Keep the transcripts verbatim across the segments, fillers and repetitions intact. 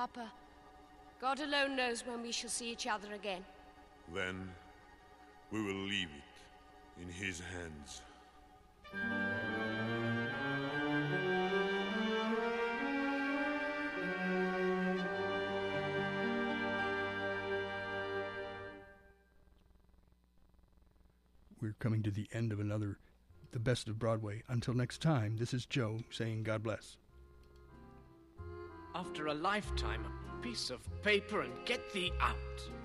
Papa, God alone knows when we shall see each other again. Then we will leave it in his hands. We're coming to the end of another The Best of Broadway. Until next time, this is Joe saying God bless. After a lifetime, a piece of paper and get thee out.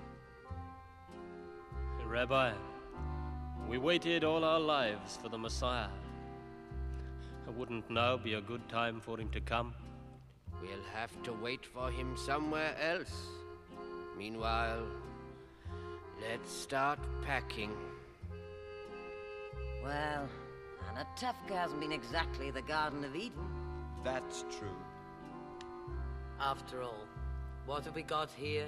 Rabbi, we waited all our lives for the Messiah. Wouldn't now be a good time for him to come? We'll have to wait for him somewhere else. Meanwhile, let's start packing. Well, Anatevka hasn't been exactly the Garden of Eden. That's true. After all, what have we got here?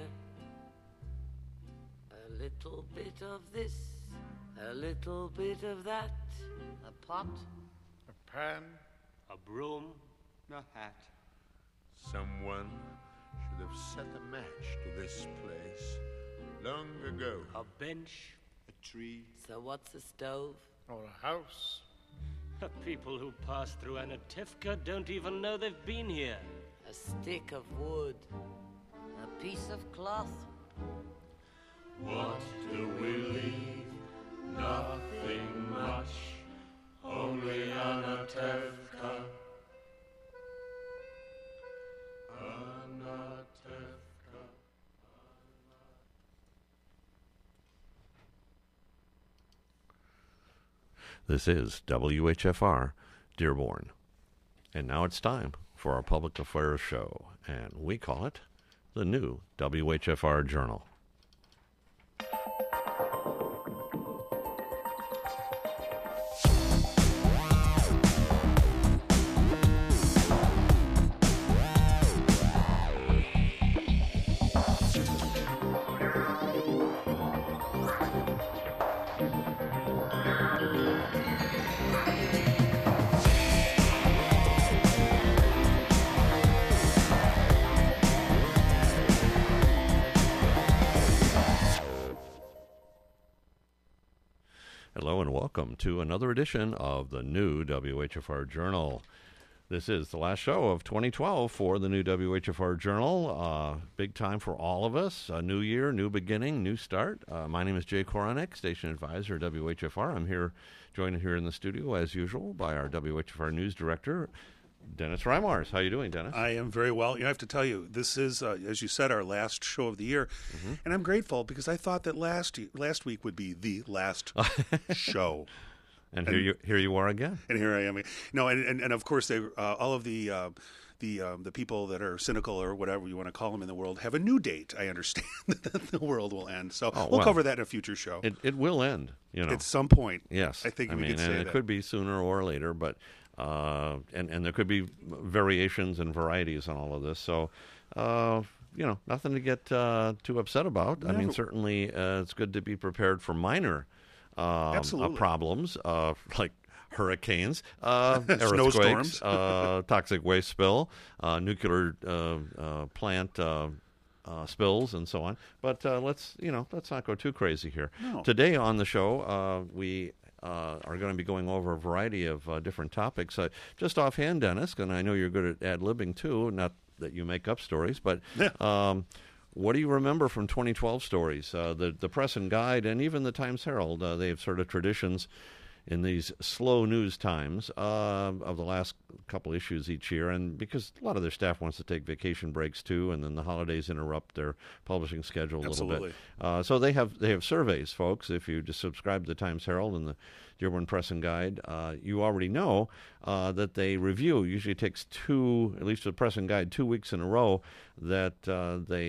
A little bit of this, a little bit of that. A pot, a pan, a broom, a hat. Someone should have set a match to this place long ago. A bench, a tree. So what's a stove? Or a house. People who pass through Anatevka don't even know they've been here. A stick of wood. A piece of cloth. What do we leave? Nothing much. Only Anatevka. Anatevka. This is W H F R, Dearborn. And now it's time for our public affairs show, and we call it the new W H F R Journal. Hello and welcome to another edition of the new W H F R Journal. This is the last show of twenty twelve for the new W H F R Journal. Uh, big time for all of us. A new year, new beginning, new start. Uh, my name is Jay Koranek, Station Advisor at W H F R. I'm here, joined here in the studio, as usual, by our W H F R News Director, Dennis Reimars. How are you doing, Dennis? I am very well. You know, I have to tell you, this is, uh, as you said, our last show of the year, mm-hmm. and I'm grateful because I thought that last last week would be the last show. And, and here you here you are again. And here I am. No, and and, and of course, they uh, all of the uh, the um, the people that are cynical or whatever you want to call them in the world have a new date. I understand that the world will end, so oh, we'll well, cover that in a future show. It it will end, you know, at some point. Yes, I think I we mean, could and say it that. could be sooner or later, but. Uh, and, and there could be variations and varieties on all of this. So, uh, you know, nothing to get uh, too upset about. Never. I mean, certainly uh, it's good to be prepared for minor um, uh, problems, uh, like hurricanes, uh, earthquakes, uh, toxic waste spill, uh, nuclear uh, uh, plant uh, uh, spills, and so on. But uh, let's, you know, let's not go too crazy here. No. Today on the show, uh, we... Uh, are going to be going over a variety of uh, different topics. Uh, just offhand, Dennis, and I know you're good at ad-libbing too, not that you make up stories, but yeah. um, what do you remember from twenty twelve stories? Uh, the, the Press and Guide and even the Times Herald, uh, they have sort of traditions in these slow news times uh, of the last couple issues each year, and because a lot of their staff wants to take vacation breaks too, and then the holidays interrupt their publishing schedule a Absolutely. little bit. Uh, so they have they have surveys, folks. If you just subscribe to the Times Herald and the Dearborn Press and Guide, uh, you already know uh, that they review. Usually takes two, at least the Press and Guide, two weeks in a row that uh, they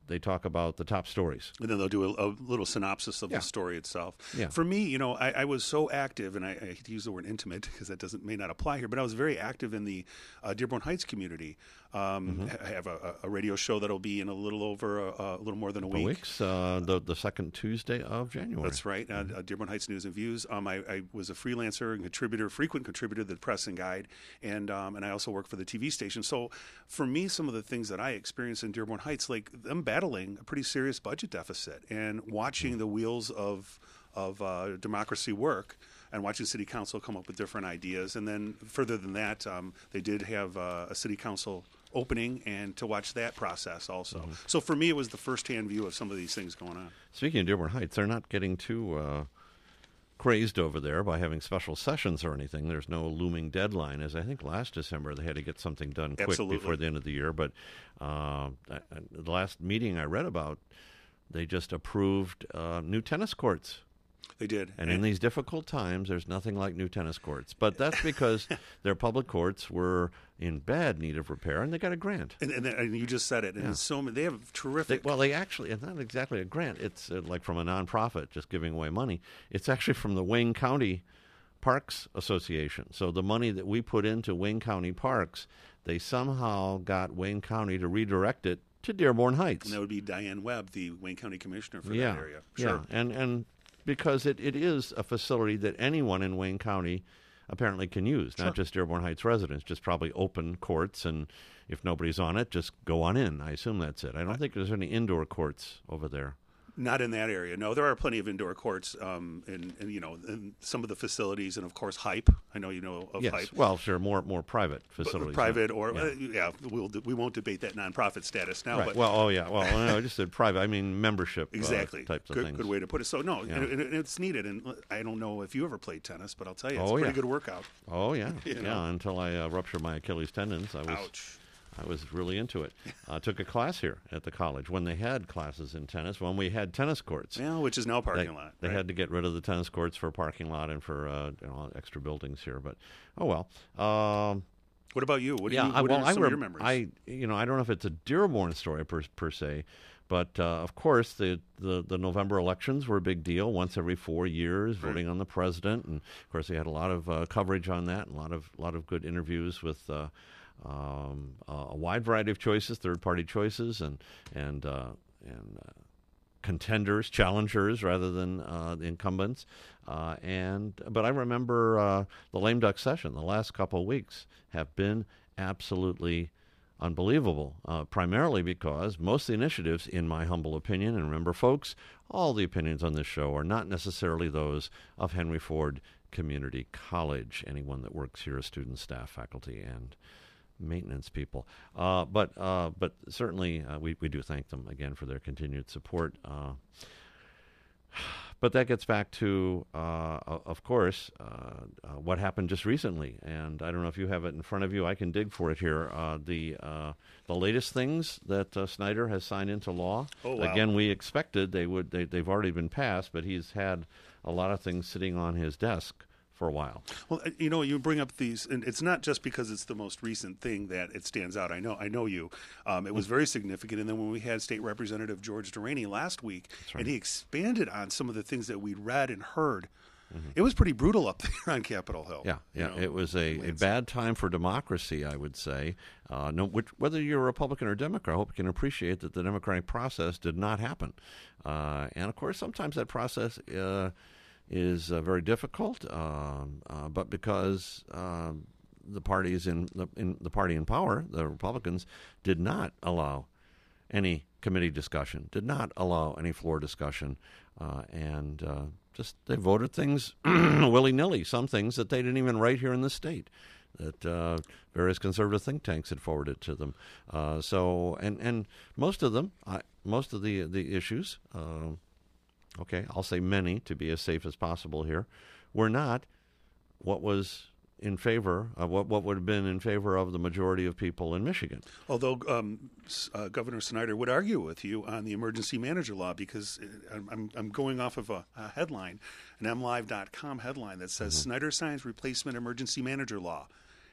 they talk about the top stories. And then they'll do a, a little synopsis of Yeah. the story itself. Yeah. For me, you know, I, I was so active, and I, I hate to use the word intimate because that doesn't may not apply here, but I was very active in the uh, Dearborn Heights community. Um, Mm-hmm. I have a, a radio show that'll be in a little over a, a little more than a Couple week. weeks, uh, the the second Tuesday of January. That's right. Uh, uh, Dearborn Heights News and Views. Um, I, I was a freelancer and contributor, frequent contributor to the Press and Guide, and um, and I also work for the T V station. So for me, some of the things that I experienced in Dearborn Heights, like them battling a pretty serious budget deficit and watching the wheels of of uh, democracy work, and watching city council come up with different ideas. And then further than that, um, they did have uh, a city council opening, and to watch that process also. Mm-hmm. So for me, it was the first-hand view of some of these things going on. Speaking of Dearborn Heights, they're not getting too uh, crazed over there by having special sessions or anything. There's no looming deadline, as I think last December they had to get something done quick Absolutely. before the end of the year. But uh, I, I- the last meeting I read about, they just approved uh, new tennis courts. They did. And in these difficult times, there's nothing like new tennis courts. But that's because their public courts were in bad need of repair, and they got a grant. And, and, and you just said it. And Yeah. it's so many, they have They, terrific. well, they actually, it's not exactly a grant. It's uh, like from a nonprofit just giving away money. It's actually from the Wayne County Parks Association. So the money that we put into Wayne County Parks, they somehow got Wayne County to redirect it to Dearborn Heights. and that would be Diane Webb, the Wayne County Commissioner for yeah, that area. Sure. yeah, and and because it, it is a facility that anyone in Wayne County apparently can use, Sure. not just Dearborn Heights residents. Just probably open courts, and if nobody's on it, just go on in. I assume that's it. I don't think there's any indoor courts over there. Not in that area. No, there are plenty of indoor courts, um, and, and you know, in some of the facilities, and of course, Hype. I know you know of yes, Hype. well, sure, more more private But facilities. private, yeah. or yeah. uh, yeah, we'll we won't debate that nonprofit status now. Right. But Well, oh yeah. Well, no, I just said private. I mean membership. exactly, uh, types of good, things. good way to put it. So no, Yeah. and, and it's needed. And I don't know if you ever played tennis, but I'll tell you, it's Oh, a pretty yeah. good workout. Oh yeah, You yeah. know? Until I uh, ruptured my Achilles tendons, I was Ouch. I was really into it. I uh, took a class here at the college when they had classes in tennis. When we had tennis courts, Yeah, which is now a parking they, lot. They right? had to get rid of the tennis courts for a parking lot and for uh, you know, extra buildings here. But oh well. Um, What about you? What, do yeah, you, I, what well, are I some of rem- your memories? I you know I don't know if it's a Dearborn story per per se, but uh, of course the, the the November elections were a big deal. Once every four years, Right. voting on the president, and of course they had a lot of uh, coverage on that, and a lot of lot of good interviews with. Uh, um, a wide variety of choices, third-party choices, and and uh, and uh, contenders, challengers, rather than uh, the incumbents. Uh, and but I remember uh, the lame duck session. The last couple of weeks have been absolutely unbelievable. Uh, primarily because most of the initiatives, in my humble opinion, and remember, folks, all the opinions on this show are not necessarily those of Henry Ford Community College. Anyone that works here as student, staff, faculty, and maintenance people, uh, but uh, but certainly uh, we we do thank them again for their continued support. Uh, but that gets back to, uh, of course, uh, uh, what happened just recently, and I don't know if you have it in front of you. I can dig for it here. Uh, the uh, the latest things that uh, Snyder has signed into law. Oh, wow. Again, we expected they would. They, they've already been passed, but he's had a lot of things sitting on his desk for a while. Well, uh, you know, you bring up these, and it's not just because it's the most recent thing that it stands out. I know, I know you. Um, it was very significant. And then when we had State Representative George Duraney last week, right. and he expanded on some of the things that we'd read and heard, Mm-hmm. it was pretty brutal up there on Capitol Hill. Yeah, you yeah. know, It was a, a Lance. bad time for democracy, I would say. Uh, no, which, whether you're a Republican or Democrat, I hope you can appreciate that the democratic process did not happen. Uh, and, of course, sometimes that process uh, is uh, very difficult, um, uh, but because um, the parties in the, in the party in power, the Republicans, did not allow any committee discussion, did not allow any floor discussion, uh, and uh, just they voted things willy-nilly, some things that they didn't even write here in the state, that uh, various conservative think tanks had forwarded to them. Uh, so, and, and most of them, I, most of the, the issues, uh, okay, I'll say many to be as safe as possible here, were not what was in favor of what, what would have been in favor of the majority of people in Michigan. Although um, uh, Governor Snyder would argue with you on the emergency manager law, because I'm, I'm, I'm going off of a, a headline, an M Live dot com headline that says Mm-hmm. Snyder signs replacement emergency manager law.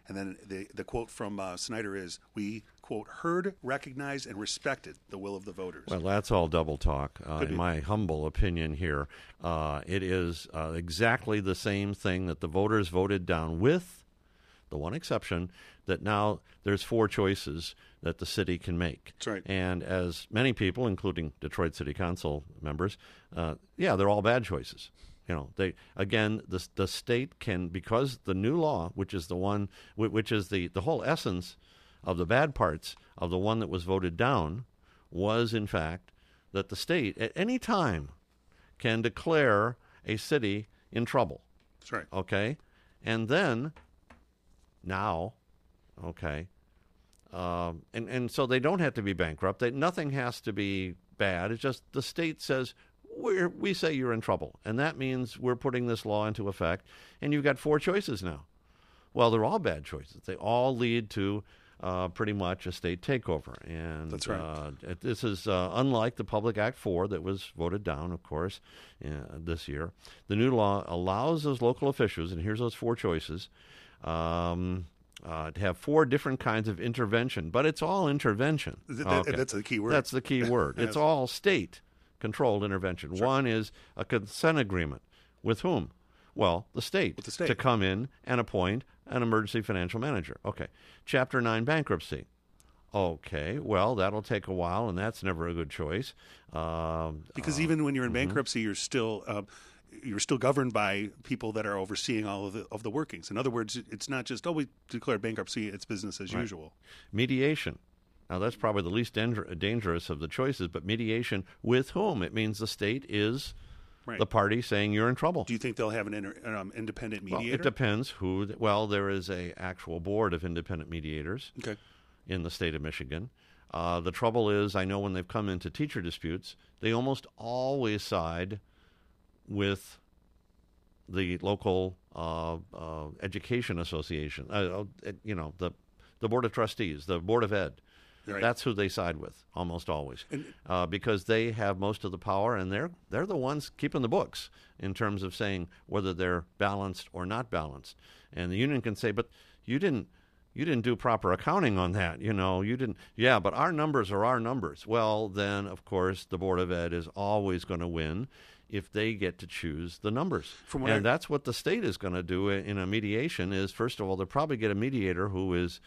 And then the, the quote from uh, Snyder is, we, quote, heard, recognized, and respected the will of the voters. Well, that's all double talk. Uh, in my humble opinion here, uh, it is uh, exactly the same thing that the voters voted down, with the one exception that now there's four choices that the city can make. That's right. And as many people, including Detroit City Council members, uh, yeah, they're all bad choices. You know, they again, the the state can, because the new law, which is the one, which is the, the whole essence of the bad parts of the one that was voted down, was in fact that the state at any time can declare a city in trouble. That's right. Okay, and then now, okay, um, and and so they don't have to be bankrupt. They, nothing has to be bad. It's just the state says, We're, we say you're in trouble, and that means we're putting this law into effect, and you've got four choices now. Well, they're all bad choices. They all lead to uh, pretty much a state takeover. And That's right. Uh, this is uh, unlike the Public Act four that was voted down, of course, uh, this year. The new law allows those local officials, and here's those four choices, um, uh, to have four different kinds of intervention, but it's all intervention. Th- Okay. That's the key word. That's the key word. Yes. It's all state controlled intervention. Sure. One is a consent agreement. With whom? Well, the state, With the state. to come in and appoint an emergency financial manager. Okay. Chapter nine bankruptcy. Okay, well, that'll take a while, and that's never a good choice. Um, Because uh, even when you're in mhm. bankruptcy, you're still uh, you're still governed by people that are overseeing all of the of the workings. In other words, it's not just, oh, we declared bankruptcy, it's business as Right. usual. Mediation. Now, that's probably the least danger- dangerous of the choices, but mediation with whom? It means the state is Right. the party saying you're in trouble. Do you think they'll have an inter, um, independent Well, mediator? it depends who. th- Well, there is a actual board of independent mediators Okay. in the state of Michigan. Uh, the trouble is, I know when they've come into teacher disputes, they almost always side with the local uh, uh, education association. Uh, uh, you know, the the board of trustees, the board of ed. Right. That's who they side with almost always, And- uh, because they have most of the power, and they're they're the ones keeping the books in terms of saying whether they're balanced or not balanced. And the union can say, "But you didn't you didn't do proper accounting on that. You know, you didn't. Yeah, but our numbers are our numbers." Well, then of course the board of ed is always going to win if they get to choose the numbers. From what And I- that's what the state is going to do in a mediation. Is first of all, they'll probably get a mediator who is,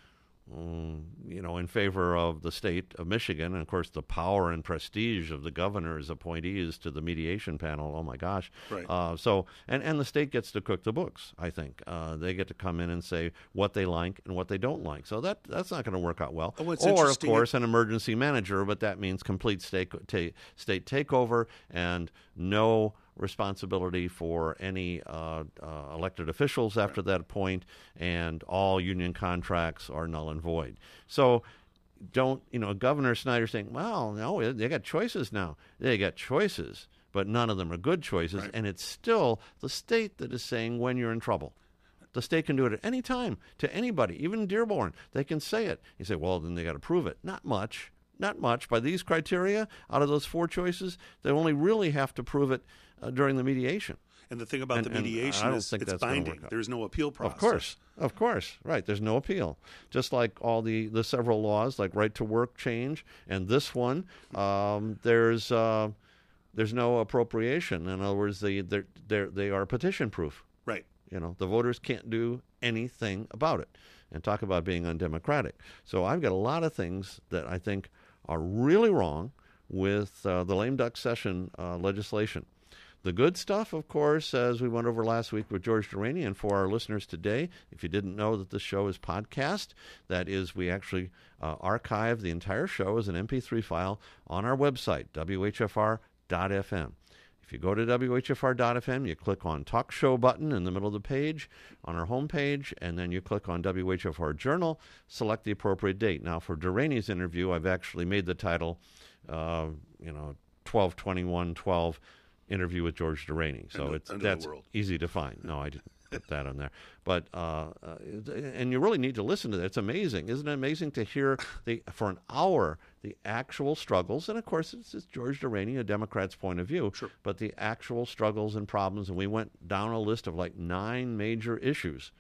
Um, you know, in favor of the state of Michigan, and of course the power and prestige of the governor's appointees to the mediation panel. Oh my gosh! Right. Uh, so, and and the state gets to cook the books. I think uh, they get to come in and say what they like and what they don't like. So that that's not going to work out well. Oh, what's or of interesting- course an emergency manager, but that means complete state ta- state takeover and no responsibility for any uh, uh, elected officials after that point, and all union contracts are null and void. So don't, you know, Governor Snyder saying, well, no, they got choices now. They got choices, but none of them are good choices, Right. and it's still the state that is saying when you're in trouble. The state can do it at any time to anybody, even Dearborn. They can say it. You say, well, then they got to prove it. Not much. Not much. By these criteria, out of those four choices, they only really have to prove it uh, during the mediation. And the thing about And- the and mediation I don't is think it's that's gonna binding. work out. There's no appeal process. Of course, of course, right. There's no appeal. Just like all the, the several laws, like right to work change, and this one, um, there's uh, there's no appropriation. In other words, they they're, they're, they are petition proof. Right. You know, the voters can't do anything about it. And talk about being undemocratic. So I've got a lot of things that I think are really wrong with uh, the lame duck session uh, legislation. The good stuff, of course, as we went over last week with George Duranian, for our listeners today, if you didn't know that this show is podcast, that is, we actually uh, archive the entire show as an M P three file on our website, W H F R dot F M. If you go to W H F R dot F M, you click on Talk Show button in the middle of the page on our homepage, and then you click on W H F R Journal, select the appropriate date. Now, for Durani's interview, I've actually made the title, uh, you know, twelve twenty-one twelve interview with George Durani. So End of- it's end of the that's world. easy to find. No, I didn't put that on there. But uh, uh, and you really need to listen to that. It's amazing, isn't it? Amazing to hear the for an hour the actual struggles, and of course it's, it's George Durani, a Democrat's point of view. Sure. But the actual struggles and problems, and we went down a list of like nine major issues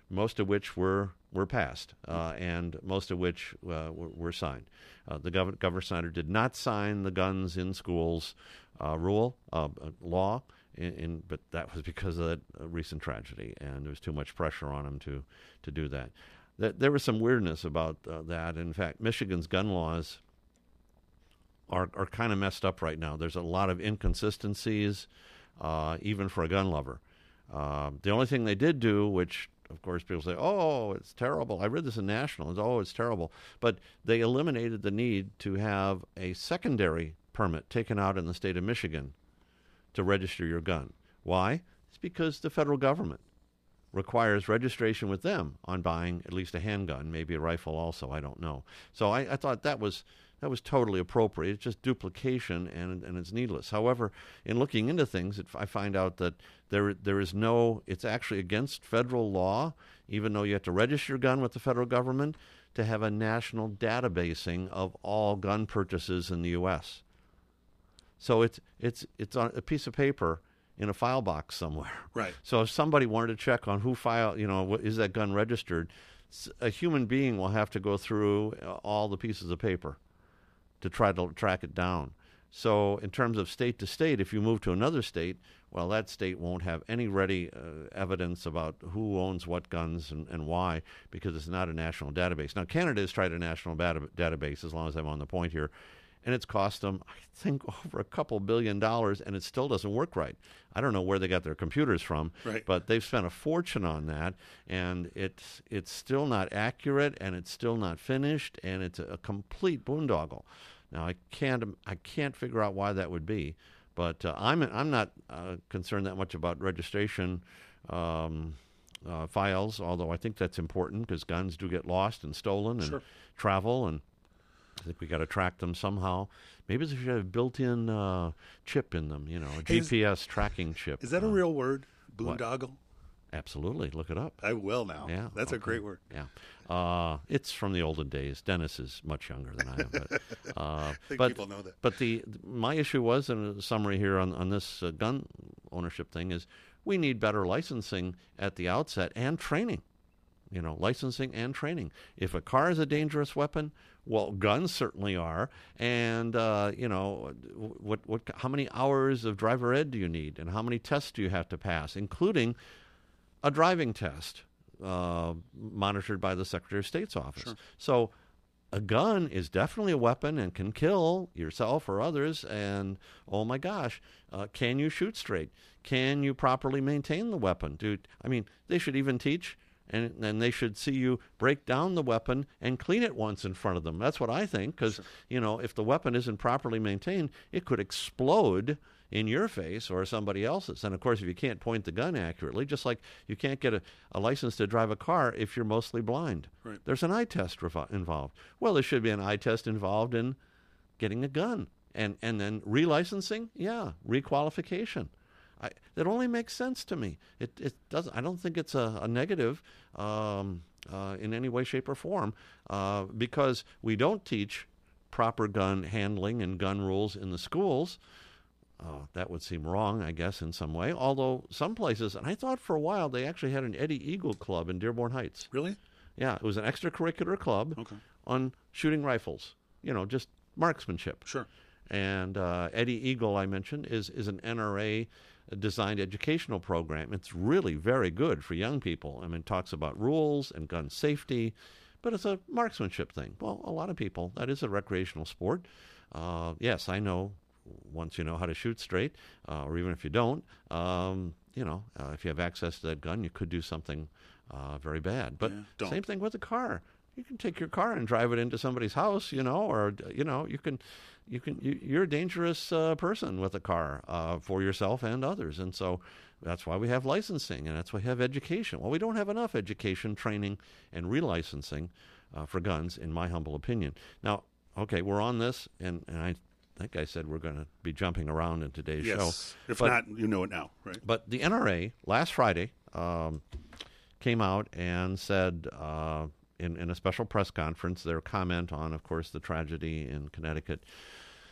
most of which were were passed, uh, and most of which uh, were, were signed. Uh, the Gov- Governor Snyder did not sign the guns in schools uh, rule uh, law, in, in, but that was because of that uh, recent tragedy, and there was too much pressure on him to to do that. That there was some weirdness about uh, that. In fact, Michigan's gun laws are are kind of messed up right now. There's a lot of inconsistencies, uh, even for a gun lover. Uh, the only thing they did do, which of course people say, oh, it's terrible. I read this in National. It's, oh, it's terrible. But they eliminated the need to have a secondary permit taken out in the state of Michigan to register your gun. Why? It's because the federal government requires registration with them on buying at least a handgun, maybe a rifle also. I don't know. So I, I thought that was that was totally appropriate. It's just duplication, and and it's needless. However, in looking into things, it, I find out that there there is no. It's actually against federal law, even though you have to register your gun with the federal government, to have a national databasing of all gun purchases in the U S So it's it's it's on a piece of paper in a file box somewhere. Right. So if somebody wanted to check on who file, you know, what, is that gun registered, a human being will have to go through all the pieces of paper to try to track it down. So in terms of state to state, if you move to another state, well, that state won't have any ready uh, evidence about who owns what guns and, and why, because it's not a national database. Now, Canada has tried a national data- database, as long as I'm on the point here, and it's cost them, I think, over a couple billion dollars, and it still doesn't work right. I don't know where they got their computers from, right. but they've spent a fortune on that, and it's it's still not accurate, and it's still not finished, and it's a, a complete boondoggle. Now, I can't I can't figure out why that would be, but uh, I'm I'm not uh, concerned that much about registration um, uh, files, although I think that's important because guns do get lost and stolen and sure. travel, and I think we got to track them somehow. Maybe they should have a built-in uh, chip in them, you know, a hey, G P S tracking chip. Is that a uh, real word? what? Boondoggle? Absolutely. Look it up. I will now. Yeah, That's okay. a great word. Yeah. Uh, it's from the olden days. Dennis is much younger than I am. But, uh, I think but, people know that. But the my issue was, in a summary here on, on this uh, gun ownership thing, is we need better licensing at the outset and training. You know, licensing and training. If a car is a dangerous weapon, well, guns certainly are. And, uh, you know, what, what, how many hours of driver ed do you need? And how many tests do you have to pass, including a driving test uh, monitored by the Secretary of State's office? Sure. So a gun is definitely a weapon and can kill yourself or others. And, oh, my gosh, uh, can you shoot straight? Can you properly maintain the weapon? Dude, I mean, they should even teach... And then they should see you break down the weapon and clean it once in front of them. That's what I think, because, sure. you know, if the weapon isn't properly maintained, it could explode in your face or somebody else's. And, of course, if you can't point the gun accurately, just like you can't get a, a license to drive a car if you're mostly blind. Right. There's an eye test revo- involved. Well, there should be an eye test involved in getting a gun. And, and then relicensing, yeah, requalification. I, that only makes sense to me. It it doesn't. I don't think it's a, a negative um, uh, in any way, shape, or form uh, because we don't teach proper gun handling and gun rules in the schools. Uh, that would seem wrong, I guess, in some way. Although some places, and I thought for a while they actually had an Eddie Eagle club in Dearborn Heights. Really? Yeah, it was an extracurricular club okay. on shooting rifles. You know, just marksmanship. Sure. And uh, Eddie Eagle, I mentioned, is is an N R A designed educational program. It's really very good for young people. I mean, it talks about rules and gun safety, but it's a marksmanship thing. Well, a lot of people, that is a recreational sport. Uh, yes, I know once you know how to shoot straight, uh, or even if you don't, um, you know, uh, if you have access to that gun, you could do something uh, very bad. But yeah, same thing with a car. You can take your car and drive it into somebody's house, you know, or, you know, you can, you can, you, you're a dangerous uh, person with a car uh, for yourself and others. And so that's why we have licensing and that's why we have education. Well, we don't have enough education, training, and relicensing uh, for guns, in my humble opinion. Now, okay, we're on this, and, and I think I said we're going to be jumping around in today's yes. show. If but, not, you know it now, right? But the N R A last Friday um, came out and said, uh, In, in a special press conference, their comment on, of course, the tragedy in Connecticut.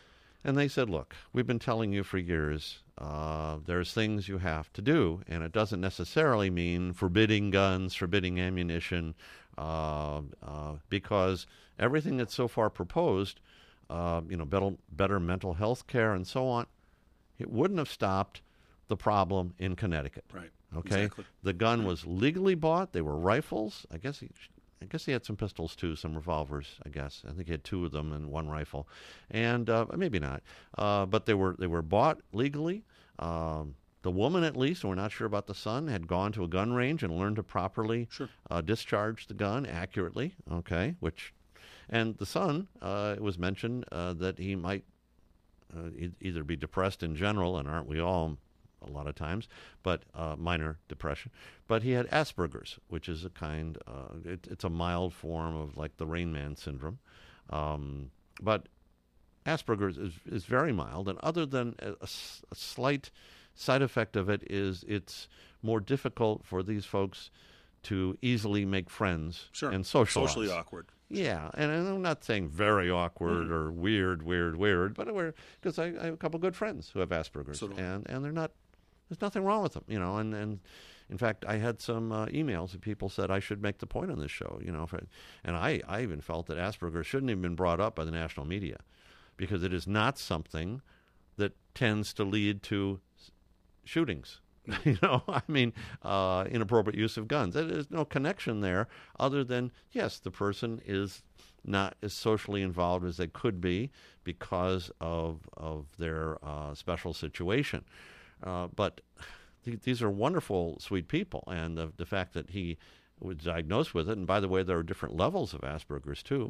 And they said, look, we've been telling you for years, uh, there's things you have to do, and it doesn't necessarily mean forbidding guns, forbidding ammunition, uh, uh, because everything that's so far proposed, uh, you know, better, better mental health care and so on, it wouldn't have stopped the problem in Connecticut. Right. Okay. Exactly. The gun was legally bought. They were rifles. I guess he, I guess he had some pistols too, some revolvers. I guess I think he had two of them and one rifle, and uh, maybe not. Uh, but they were they were bought legally. Um, the woman, at least, and we're not sure about the son, had gone to a gun range and learned to properly Sure. uh, discharge the gun accurately. Okay, which, and the son, uh, it was mentioned uh, that he might uh, e- either be depressed in general, and aren't we all? A lot of times, but uh, minor depression. But he had Asperger's, which is a kind, uh, it, it's a mild form of like the Rain Man syndrome. Um, but Asperger's is, is very mild, and other than a, a, a slight side effect of it is it's more difficult for these folks to easily make friends Sure. and socialize. Socially awkward. Yeah, and I'm not saying very awkward Mm. or weird, weird, weird, but we're because I, I have a couple good friends who have Asperger's, So do I. and and they're not. There's nothing wrong with them, you know. And, and in fact, I had some uh, emails that people said I should make the point on this show, you know. For, and I, I even felt that Asperger's shouldn't have been brought up by the national media, because it is not something that tends to lead to s- shootings. You know, I mean, uh, inappropriate use of guns. There's no connection there other than, yes, the person is not as socially involved as they could be because of of their uh, special situation. Uh, but th- these are wonderful, sweet people, and the, the fact that he was diagnosed with it, and by the way, there are different levels of Asperger's too,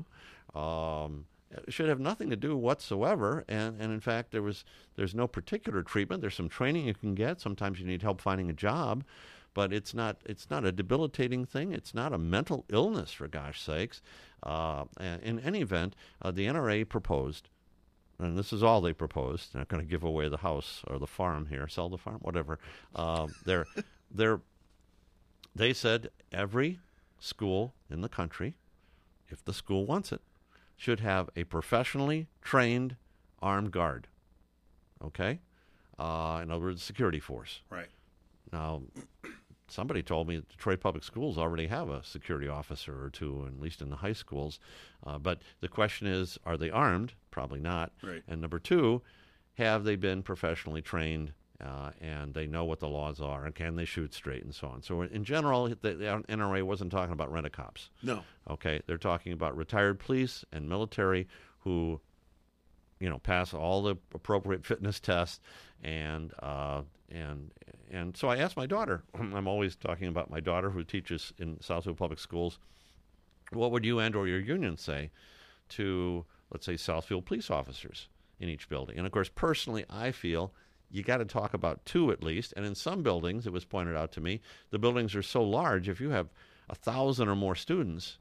um, it should have nothing to do whatsoever. And, and in fact, there was there's no particular treatment. There's some training you can get. Sometimes you need help finding a job, but it's not it's not a debilitating thing. It's not a mental illness, for gosh sakes. Uh, and in any event, uh, the N R A proposed. And this is all they proposed. They're not going to give away the house or the farm here, sell the farm, whatever. Uh, they're, they're, they said every school in the country, if the school wants it, should have a professionally trained armed guard. Okay? Uh, in other words, security force. Right. Now, somebody told me that Detroit Public Schools already have a security officer or two, at least in the high schools. Uh, but the question is, are they armed? Probably not. Right. And number two, have they been professionally trained uh, and they know what the laws are, and can they shoot straight and so on? So in general, the, the N R A wasn't talking about rent-a-cops. No. Okay, they're talking about retired police and military who, you know, pass all the appropriate fitness tests, and uh, and and so I asked my daughter. I'm always talking about my daughter who teaches in Southfield Public Schools. What would you and or your union say to, let's say, Southfield police officers in each building? And of course, personally, I feel you got to talk about two at least. And in some buildings, it was pointed out to me, the buildings are so large. If you have a thousand or more students,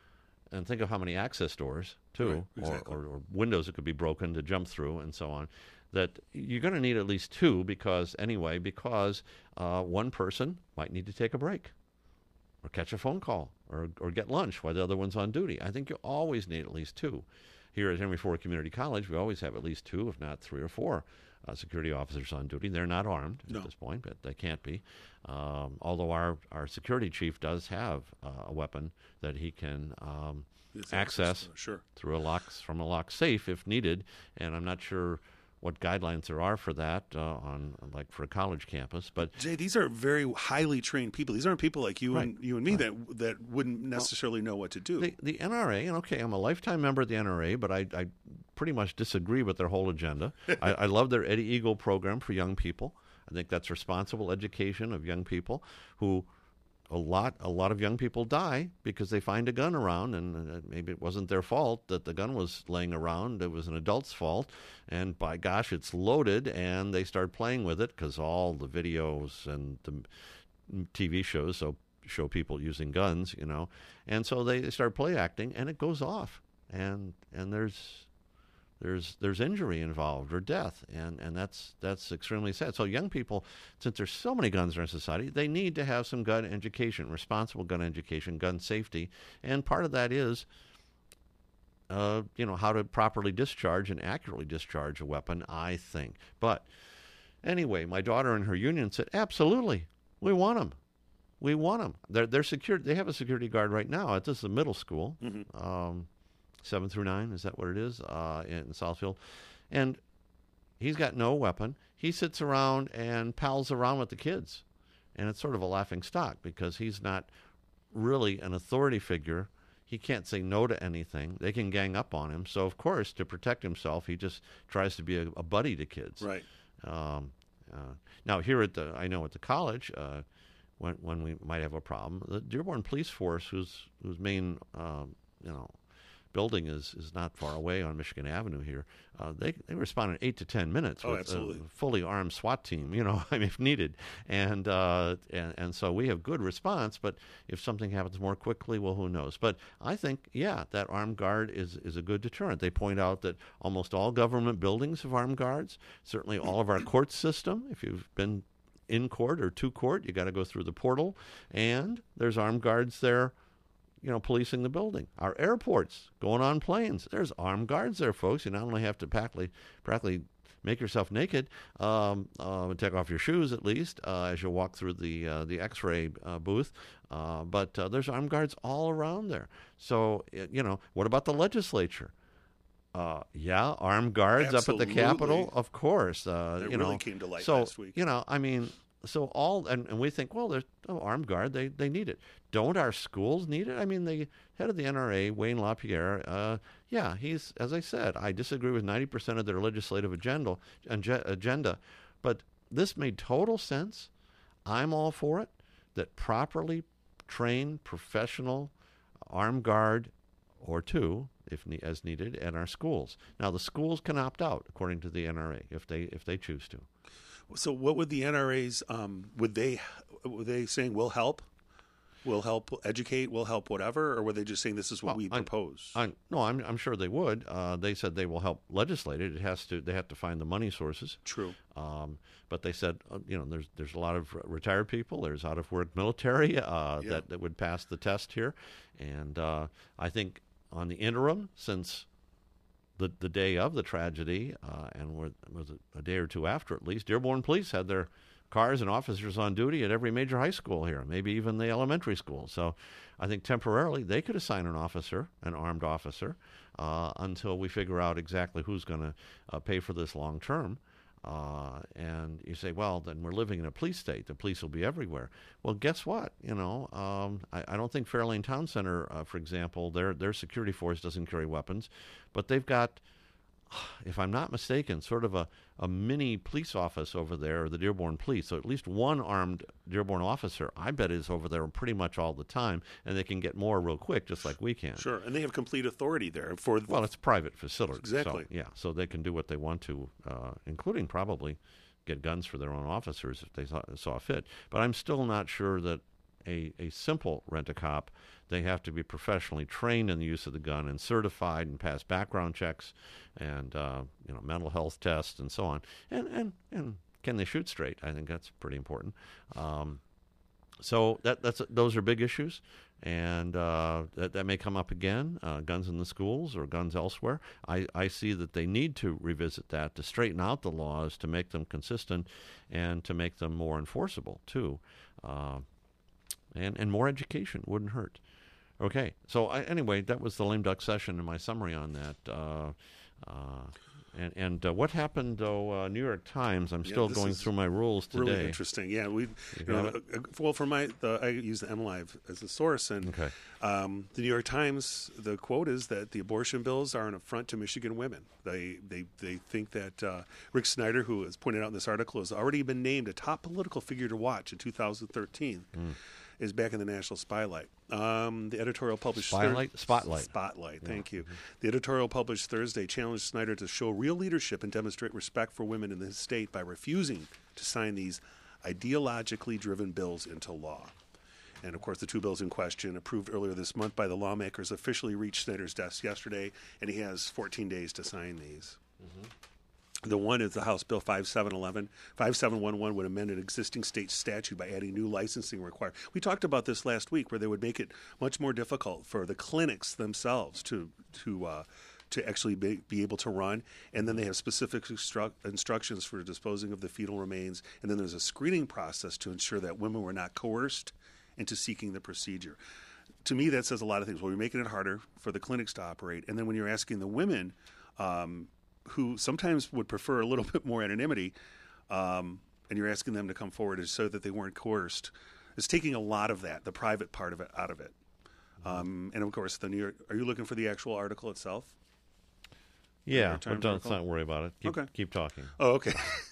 and think of how many access doors, too, Right, exactly. or, or, or windows that could be broken to jump through and so on, that you're going to need at least two because, anyway, because uh, one person might need to take a break or catch a phone call or, or get lunch while the other one's on duty. I think you always need at least two. Here at Henry Ford Community College, we always have at least two, if not three or four, uh, security officers on duty. They're not armed No. at this point, but they can't be. Um, although our, our security chief does have uh, a weapon that he can um, It's access access, sure. through a lock from a lock safe if needed. And I'm not sure what guidelines there are for that uh, on like for a college campus. But Jay, these are very highly trained people. These aren't people like you Right. and you and me that that wouldn't necessarily know what to do. The, the N R A, and okay, I'm a lifetime member of the N R A, but I, I pretty much disagree with their whole agenda. I, I love their Eddie Eagle program for young people. I think that's responsible education of young people who a lot a lot of young people die because they find a gun around, and uh, maybe it wasn't their fault that the gun was laying around. It was an adult's fault, and by gosh, it's loaded, and they start playing with it because all the videos and the T V shows so show people using guns, you know, and so they start play acting, and it goes off, and and there's there's there's injury involved or death, and, and that's that's extremely sad. So young people, since there's so many guns in our society, they need to have some gun education, responsible gun education, gun safety, and part of that is uh, you know, how to properly discharge and accurately discharge a weapon, I think. But anyway, my daughter and her union said, absolutely, we want them. We want them. They're, they're secured. They have a security guard right now. This is a middle school, mm-hmm. um, seven through nine, is that what it is, uh, in Southfield? And he's got no weapon. He sits around and pals around with the kids. And it's sort of a laughing stock because he's not really an authority figure. He can't say no to anything. They can gang up on him. So, of course, to protect himself, he just tries to be a, a buddy to kids. Right. Um, uh, now, here at the, I know at the college, uh, when when we might have a problem, the Dearborn Police Force, whose whose main, um, you know, building is, is not far away on Michigan Avenue here, uh, they they respond in eight to ten minutes oh, with absolutely. a fully armed SWAT team, you know, I mean, if needed. And, uh, and and so we have good response, but if something happens more quickly, well, who knows? But I think, yeah, that armed guard is, is a good deterrent. They point out that almost all government buildings have armed guards, certainly all of our court system. If you've been in court or to court, you got to go through the portal, and there's armed guards there, you know, policing the building. Our airports, going on planes, there's armed guards there, folks. You not only have to practically, practically make yourself naked, um, uh, take off your shoes at least uh, as you walk through the uh, the X-ray uh, booth, uh, but uh, there's armed guards all around there. So, you know, what about the legislature? Uh, yeah, armed guards Absolutely. Up at the Capitol, of course. Uh, that you really know, came to light so, last week. You know, I mean, so all, and, and we think, well, there's oh, armed guard, they they need it. Don't our schools need it? I mean, the head of the N R A, Wayne LaPierre, uh, yeah, he's, as I said, I disagree with ninety percent of their legislative agenda, agenda, but this made total sense. I'm all for it, that properly trained professional armed guard or two, if ne- as needed, at our schools. Now, the schools can opt out, according to the N R A, if they if they choose to. So, what would the N R A's? Um, would they were they saying we'll help, we'll help educate, we'll help whatever, or were they just saying this is what well, we I, propose? I, no, I'm I'm sure they would. Uh, they said they will help legislate it. It has to. They have to find the money sources. True. Um, but they said, uh, you know, there's there's a lot of retired people. There's out of work military uh, yeah. that that would pass the test here, and uh, I think on the interim, since the the day of the tragedy, uh, and were, was it a day or two after at least, Dearborn Police had their cars and officers on duty at every major high school here, maybe even the elementary school. So I think temporarily they could assign an officer, an armed officer, uh, until we figure out exactly who's going to uh, pay for this long term. Uh, and you say, well, then we're living in a police state. The police will be everywhere. Well, guess what? You know, um, I, I don't think Fairlane Town Center, uh, for example, their their security force doesn't carry weapons, but they've got, if I'm not mistaken, sort of a, a mini police office over there, the Dearborn Police. So at least one armed Dearborn officer, I bet, is over there pretty much all the time, and they can get more real quick, just like we can. Sure, and they have complete authority there. For the well, it's a private facility. Exactly. So, yeah, so they can do what they want to, uh, including probably get guns for their own officers if they saw, saw fit. But I'm still not sure that a, a simple rent-a-cop, they have to be professionally trained in the use of the gun and certified and pass background checks and uh, you know mental health tests and so on. And, and and can they shoot straight? I think that's pretty important. Um, so that that's those are big issues, and uh, that that may come up again. Uh, guns in the schools or guns elsewhere. I, I see that they need to revisit that to straighten out the laws, to make them consistent, and to make them more enforceable too. Uh, and and more education wouldn't hurt. Okay, so I, anyway, that was the lame duck session and my summary on that. Uh, uh, and and uh, what happened, though, uh, New York Times, I'm Yeah, still this going is through my rules today. Really interesting. Yeah, we. You You know, have it? uh, well, for my, the, I use the MLive as a source, and Okay. um, the New York Times. The quote is that the abortion bills are an affront to Michigan women. They they they think that uh, Rick Snyder, who is pointed out in this article, has already been named a top political figure to watch in two thousand thirteen. Mm. Is back in the national spotlight. Um, the editorial published Spotlight? Thur- Spotlight. Spotlight. Yeah. Thank you. The editorial published Thursday challenged Snyder to show real leadership and demonstrate respect for women in his state by refusing to sign these ideologically driven bills into law. And of course, the two bills in question, approved earlier this month by the lawmakers, officially reached Snyder's desk yesterday, and he has fourteen days to sign these. Mm-hmm. The one is the House Bill five seven one one. five seven one one would amend an existing state statute by adding new licensing requirements. We talked about this last week, where they would make it much more difficult for the clinics themselves to to uh, to actually be, be able to run. And then they have specific instru- instructions for disposing of the fetal remains. And then there's a screening process to ensure that women were not coerced into seeking the procedure. To me, that says a lot of things. Well, you're making it harder for the clinics to operate. And then when you're asking the women, um, who sometimes would prefer a little bit more anonymity, um, and you're asking them to come forward so that they weren't coerced, it's taking a lot of that, the private part of it, out of it. Um, and of course, the New York. Are you looking for the actual article itself? Yeah, but don't, let's not worry about it. Keep, okay. keep talking. Oh, okay.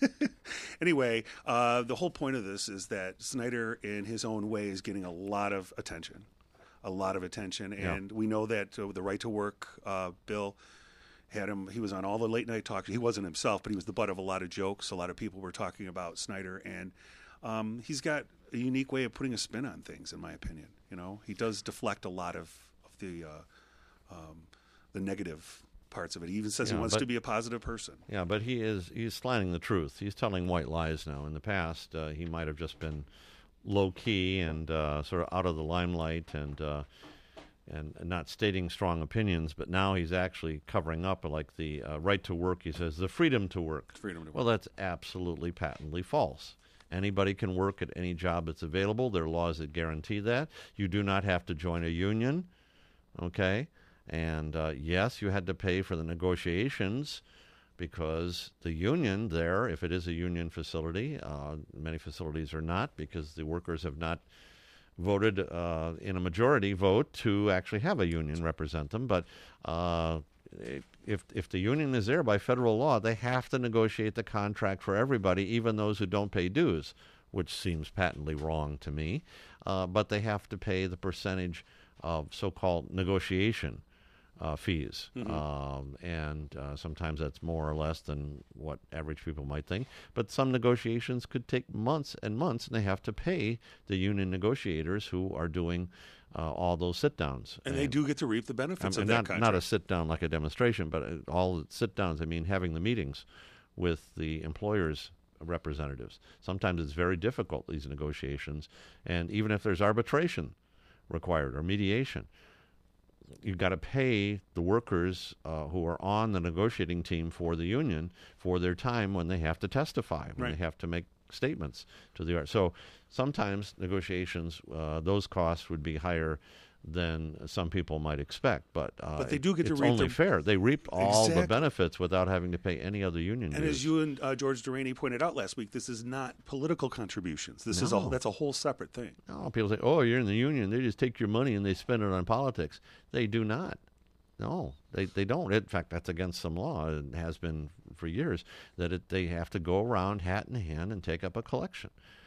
Anyway, uh, the whole point of this is that Snyder, in his own way, is getting a lot of attention, a lot of attention, and yeah. we know that uh, the Right to Work uh, bill had him. He was on all the late night talk. He wasn't himself, but he was the butt of a lot of jokes. A lot of people were talking about Snyder, and um, he's got a unique way of putting a spin on things, in my opinion. You know, he does deflect a lot of, of the uh, um, the negative parts of it. He even says yeah, he wants but, to be a positive person. Yeah, but he is he's slanting the truth. He's telling white lies now. In the past, uh, he might have just been low key and uh, sort of out of the limelight and. Uh, And not stating strong opinions, but now he's actually covering up, like the uh, right to work. He says the freedom to work. Freedom to work. Well, that's absolutely patently false. Anybody can work at any job that's available. There are laws that guarantee that. You do not have to join a union, okay? And uh, yes, you had to pay for the negotiations because the union there, if it is a union facility, uh, many facilities are not because the workers have not voted uh, in a majority vote to actually have a union represent them. But uh, if if the union is there by federal law, they have to negotiate the contract for everybody, even those who don't pay dues, which seems patently wrong to me. Uh, but they have to pay the percentage of so-called negotiation uh, fees. Mm-hmm. Um, and uh, sometimes that's more or less than what average people might think. But some negotiations could take months and months, and they have to pay the union negotiators who are doing uh, all those sit-downs. And, and they do get to reap the benefits I mean, of that not, contract. Not a sit-down like a demonstration, but uh, all the sit-downs, I mean having the meetings with the employers' representatives. Sometimes it's very difficult, these negotiations, and even if there's arbitration required or mediation, you've got to pay the workers uh, who are on the negotiating team for the union for their time when they have to testify, when right. they have to make statements to the. So sometimes negotiations, uh, those costs would be higher than some people might expect, but, uh, but they do get it's to reap only the, fair. They reap all exactly. the benefits without having to pay any other union And dues. as you and uh, George Duraney pointed out last week, this is not political contributions. This no. is a that's a whole separate thing. No, people say, "Oh, you're in the union. They just take your money and they spend it on politics." They do not. No, they they don't. In fact, that's against some law. It has been for years that it, they have to go around hat in hand and take up a collection.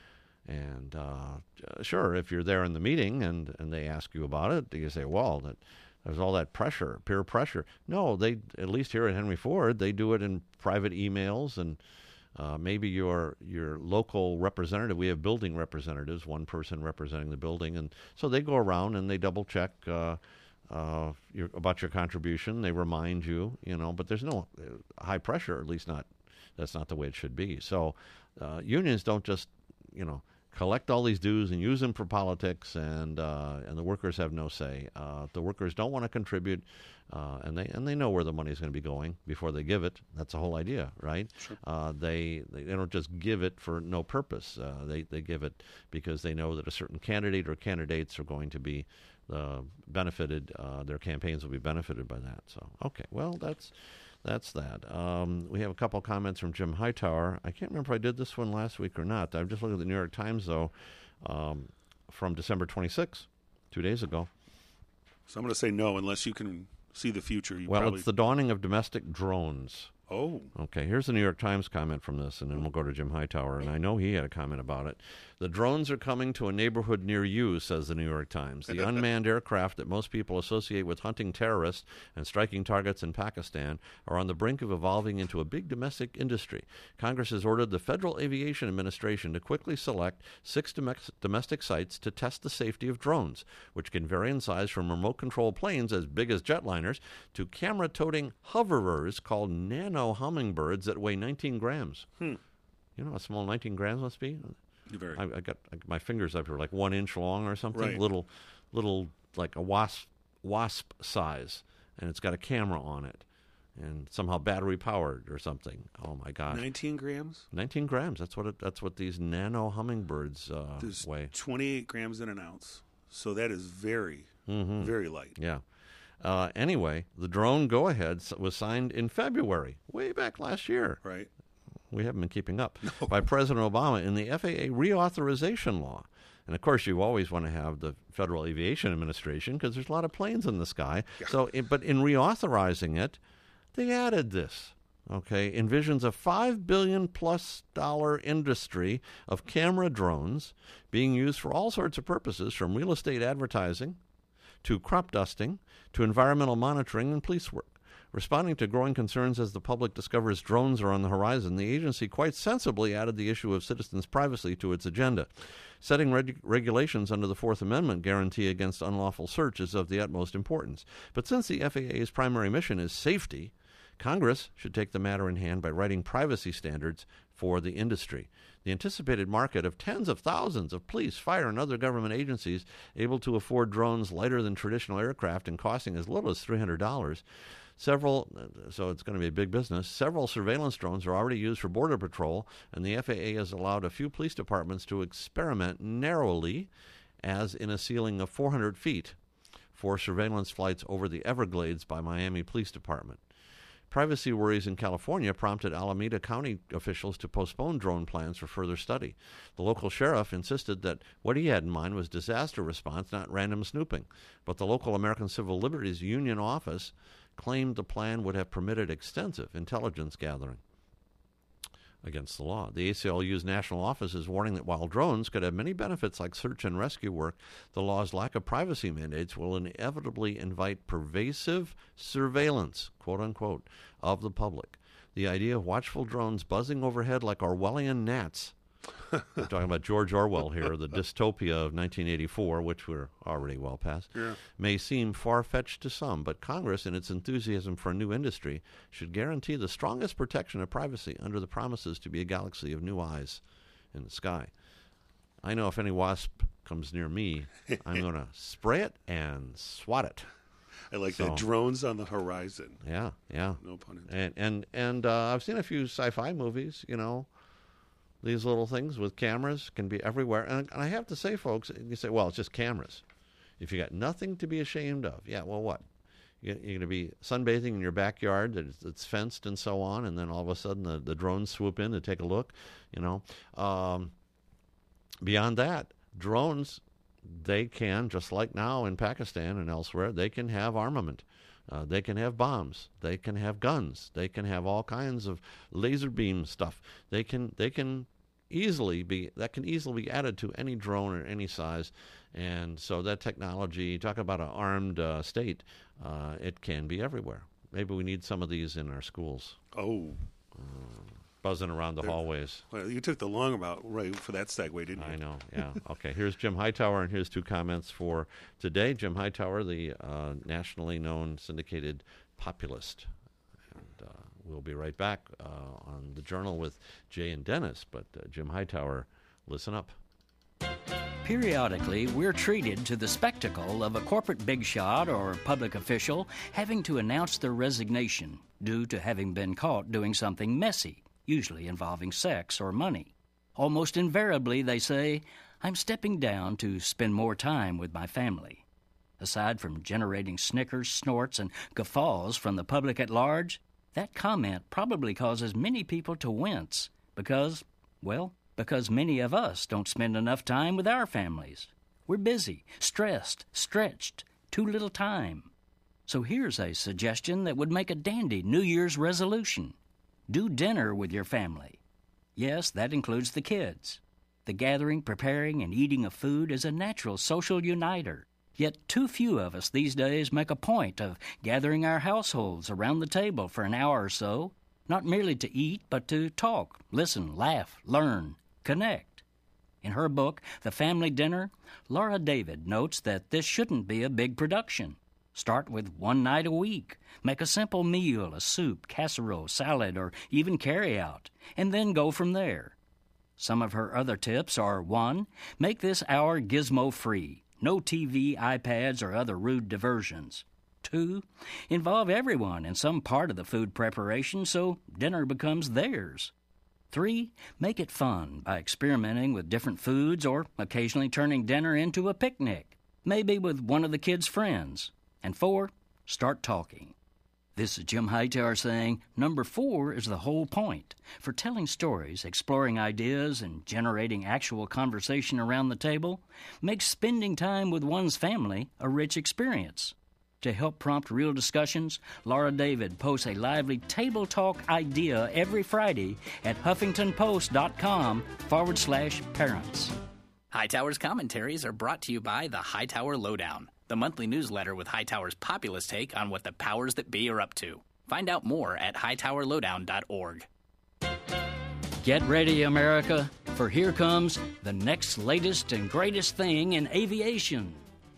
And uh, sure, if you're there in the meeting and, and they ask you about it, you say, well, that there's all that pressure, peer pressure. No, they at least here at Henry Ford, they do it in private emails and uh, maybe your your local representative. We have building representatives, one person representing the building. And so they go around and they double check uh, uh, your, about your contribution. They remind you, you know, but there's no high pressure, at least not, that's not the way it should be. So uh, unions don't just, you know, collect all these dues and use them for politics, and uh, and the workers have no say. Uh, the workers don't want to contribute, uh, and they and they know where the money is going to be going before they give it. That's the whole idea, right? Sure. Uh, they, they they don't just give it for no purpose. Uh, they they give it because they know that a certain candidate or candidates are going to be uh, benefited. Uh, their campaigns will be benefited by that. So okay, well that's. That's that. Um, we have a couple comments from Jim Hightower. I can't remember if I did this one last week or not. I'm just looking at the New York Times, though, um, from December twenty-sixth, two days ago. So I'm going to say no, unless you can see the future. You well, probably... it's the dawning of domestic drones. Oh. Okay, here's the New York Times comment from this, and then we'll go to Jim Hightower, and I know he had a comment about it. The drones are coming to a neighborhood near you, says the New York Times. The unmanned aircraft that most people associate with hunting terrorists and striking targets in Pakistan are on the brink of evolving into a big domestic industry. Congress has ordered the Federal Aviation Administration to quickly select six dom- domestic sites to test the safety of drones, which can vary in size from remote-control planes as big as jetliners to camera-toting hoverers called nano nano hummingbirds that weigh nineteen grams. Hmm. You know how small nineteen grams must be? Very. I, I got I, my fingers up here, like one inch long or something. Right. Little, little, like a wasp, wasp size, and it's got a camera on it, and somehow battery powered or something. Oh my gosh! Nineteen grams. Nineteen grams. That's what it, that's what these nano hummingbirds uh, There's weigh. twenty-eight grams in an ounce, so that is very, mm-hmm. very light. Yeah. Uh, anyway, the drone go-ahead was signed in February, way back last year. Right. We haven't been keeping up. No. By President Obama in the F A A reauthorization law. And, of course, you always want to have the Federal Aviation Administration because there's a lot of planes in the sky. Yeah. So, but in reauthorizing it, they added this. Okay, envisions a five billion dollars plus dollar industry of camera drones being used for all sorts of purposes, from real estate advertising to crop dusting, to environmental monitoring and police work. Responding to growing concerns as the public discovers drones are on the horizon, the agency quite sensibly added the issue of citizens' privacy to its agenda. Setting reg- regulations under the Fourth Amendment guarantee against unlawful search is of the utmost importance. But since the F A A's primary mission is safety, Congress should take the matter in hand by writing privacy standards for the industry. The anticipated market of tens of thousands of police, fire, and other government agencies able to afford drones lighter than traditional aircraft and costing as little as three hundred dollars. Several, so it's going to be a big business. Several surveillance drones are already used for Border Patrol, and the F A A has allowed a few police departments to experiment narrowly, as in a ceiling of four hundred feet, for surveillance flights over the Everglades by Miami Police Department. Privacy worries in California prompted Alameda County officials to postpone drone plans for further study. The local sheriff insisted that what he had in mind was disaster response, not random snooping. But the local American Civil Liberties Union office claimed the plan would have permitted extensive intelligence gathering against the law. The A C L U's national office is warning that while drones could have many benefits like search and rescue work, the law's lack of privacy mandates will inevitably invite pervasive surveillance, quote unquote, of the public. The idea of watchful drones buzzing overhead like Orwellian gnats. We're talking about George Orwell here, the dystopia of nineteen eighty-four, which we're already well past, yeah. may seem far-fetched to some, but Congress, in its enthusiasm for a new industry, should guarantee the strongest protection of privacy under the promises to be a galaxy of new eyes in the sky. I know if any wasp comes near me, I'm going to spray it and swat it. I like so, that. Drones on the horizon. Yeah, yeah. No pun intended. And and, and uh, I've seen a few sci-fi movies, you know. These little things with cameras can be everywhere. And I have to say, folks, you say, well, it's just cameras. If you got nothing to be ashamed of, yeah, well, what? You're going to be sunbathing in your backyard that's it's fenced and so on, and then all of a sudden the, the drones swoop in to take a look, you know. Um, beyond that, drones, they can, just like now in Pakistan and elsewhere, they can have armament. Uh, they can have bombs. They can have guns. They can have all kinds of laser beam stuff. They can they can easily be that can easily be added to any drone or any size, and so that technology. Talk about an armed uh, state. Uh, it can be everywhere. Maybe we need some of these in our schools. Oh, uh, buzzing around the They're, hallways. Well, you took the long route right for that segue, didn't you? I know. Yeah. Okay. Here's Jim Hightower, and here's two comments for today. Jim Hightower, the uh, nationally known syndicated populist. And uh, we'll be right back uh, on the Journal with Jay and Dennis. But uh, Jim Hightower, listen up. Periodically, we're treated to the spectacle of a corporate big shot or public official having to announce their resignation due to having been caught doing something messy, usually involving sex or money. Almost invariably, they say, I'm stepping down to spend more time with my family. Aside from generating snickers, snorts, and guffaws from the public at large, that comment probably causes many people to wince because, well, because many of us don't spend enough time with our families. We're busy, stressed, stretched, too little time. So here's a suggestion that would make a dandy New Year's resolution. Do dinner with your family. Yes, that includes the kids. The gathering, preparing, and eating of food is a natural social uniter. Yet too few of us these days make a point of gathering our households around the table for an hour or so, not merely to eat, but to talk, listen, laugh, learn, connect. In her book, The Family Dinner, Laura David notes that this shouldn't be a big production. Start with one night a week. Make a simple meal, a soup, casserole, salad, or even carry out, and then go from there. Some of her other tips are, one, make this hour gizmo-free. No T V, iPads, or other rude diversions. Two, involve everyone in some part of the food preparation so dinner becomes theirs. Three, make it fun by experimenting with different foods or occasionally turning dinner into a picnic, maybe with one of the kids' friends. And four, start talking. This is Jim Hightower saying number four is the whole point. For telling stories, exploring ideas, and generating actual conversation around the table makes spending time with one's family a rich experience. To help prompt real discussions, Laura David posts a lively table talk idea every Friday at huffingtonpost.com forward slash parents. Hightower's commentaries are brought to you by the Hightower Lowdown, the monthly newsletter with Hightower's populist take on what the powers that be are up to. Find out more at hightower lowdown dot org. Get ready, America, for here comes the next latest and greatest thing in aviation.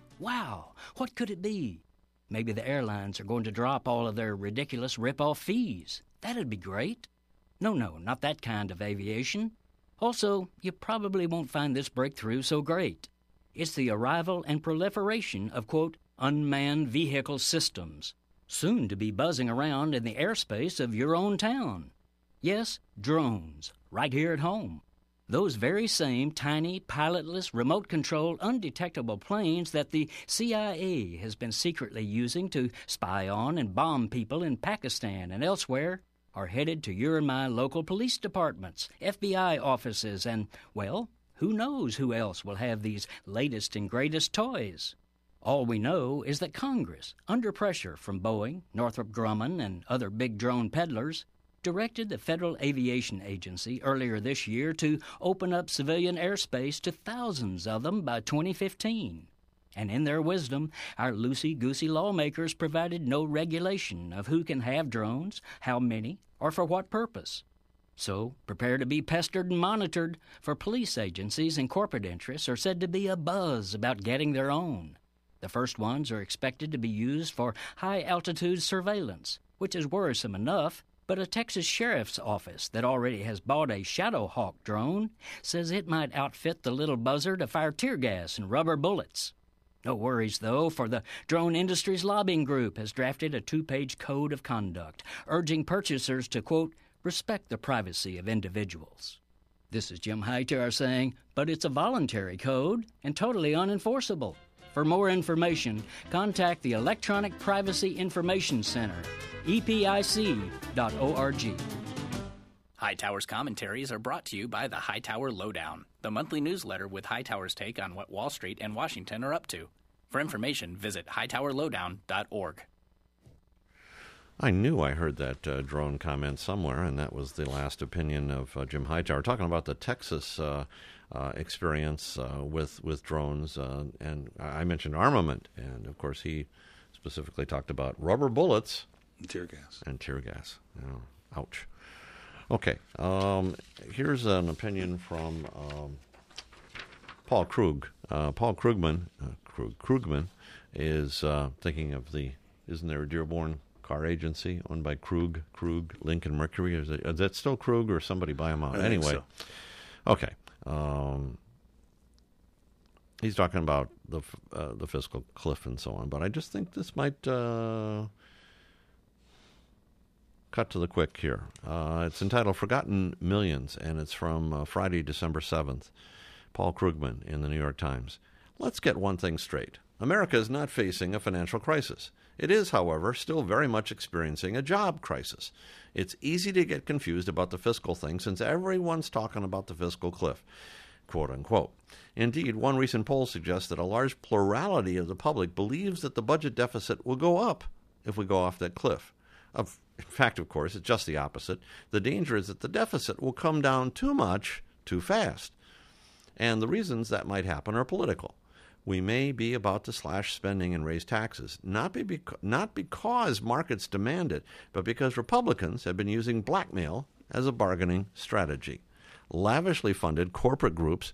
Wow, what could it be? Maybe the airlines are going to drop all of their ridiculous rip-off fees. That'd be great. No, no, not that kind of aviation. Also, you probably won't find this breakthrough so great. It's the arrival and proliferation of, quote, unmanned vehicle systems, soon to be buzzing around in the airspace of your own town. Yes, drones, right here at home. Those very same tiny, pilotless, remote-controlled, undetectable planes that the C I A has been secretly using to spy on and bomb people in Pakistan and elsewhere are headed to your and my local police departments, F B I offices, and, well, who knows who else will have these latest and greatest toys. All we know is that Congress, under pressure from Boeing, Northrop Grumman, and other big drone peddlers, directed the Federal Aviation Agency earlier this year to open up civilian airspace to thousands of them by twenty fifteen. And in their wisdom, our loosey-goosey lawmakers provided no regulation of who can have drones, how many, or for what purpose. So prepare to be pestered and monitored, for police agencies and corporate interests are said to be abuzz about getting their own. The first ones are expected to be used for high-altitude surveillance, which is worrisome enough. But a Texas sheriff's office that already has bought a Shadowhawk drone says it might outfit the little buzzer to fire tear gas and rubber bullets. No worries, though, for the drone industry's lobbying group has drafted a two-page code of conduct, urging purchasers to, quote, respect the privacy of individuals. This is Jim Hightower saying, but it's a voluntary code and totally unenforceable. For more information, contact the Electronic Privacy Information Center, E P I C dot org. Hightower's commentaries are brought to you by the Hightower Lowdown, the monthly newsletter with Hightower's take on what Wall Street and Washington are up to. For information, visit hightower lowdown dot org. I knew I heard that uh, drone comment somewhere, and that was the last opinion of uh, Jim Hightower, talking about the Texas uh, uh, experience uh, with with drones. Uh, and I mentioned armament, and of course he specifically talked about rubber bullets. And tear gas. And tear gas. Oh, ouch. Okay, um, here's an opinion from um, Paul Krug. Uh, Paul Krugman, uh, Krug, Krugman is uh, thinking of the, isn't there a Dearborn car agency owned by Krug, Krug, Lincoln Mercury? Is, it, is that still Krug or somebody buy them out? I anyway, think so. Okay. Um, he's talking about the uh, the fiscal cliff and so on, but I just think this might uh, cut to the quick here. Uh, it's entitled Forgotten Millions, and it's from uh, Friday, December seventh. Paul Krugman in the New York Times. Let's get one thing straight. America is not facing a financial crisis. It is, however, still very much experiencing a job crisis. It's easy to get confused about the fiscal thing since everyone's talking about the fiscal cliff, quote unquote. Indeed, one recent poll suggests that a large plurality of the public believes that the budget deficit will go up if we go off that cliff. Of, in fact, of course, it's just the opposite. The danger is that the deficit will come down too much too fast. And the reasons that might happen are political. We may be about to slash spending and raise taxes, not, be bec- not because markets demand it, but because Republicans have been using blackmail as a bargaining strategy. Lavishly funded corporate groups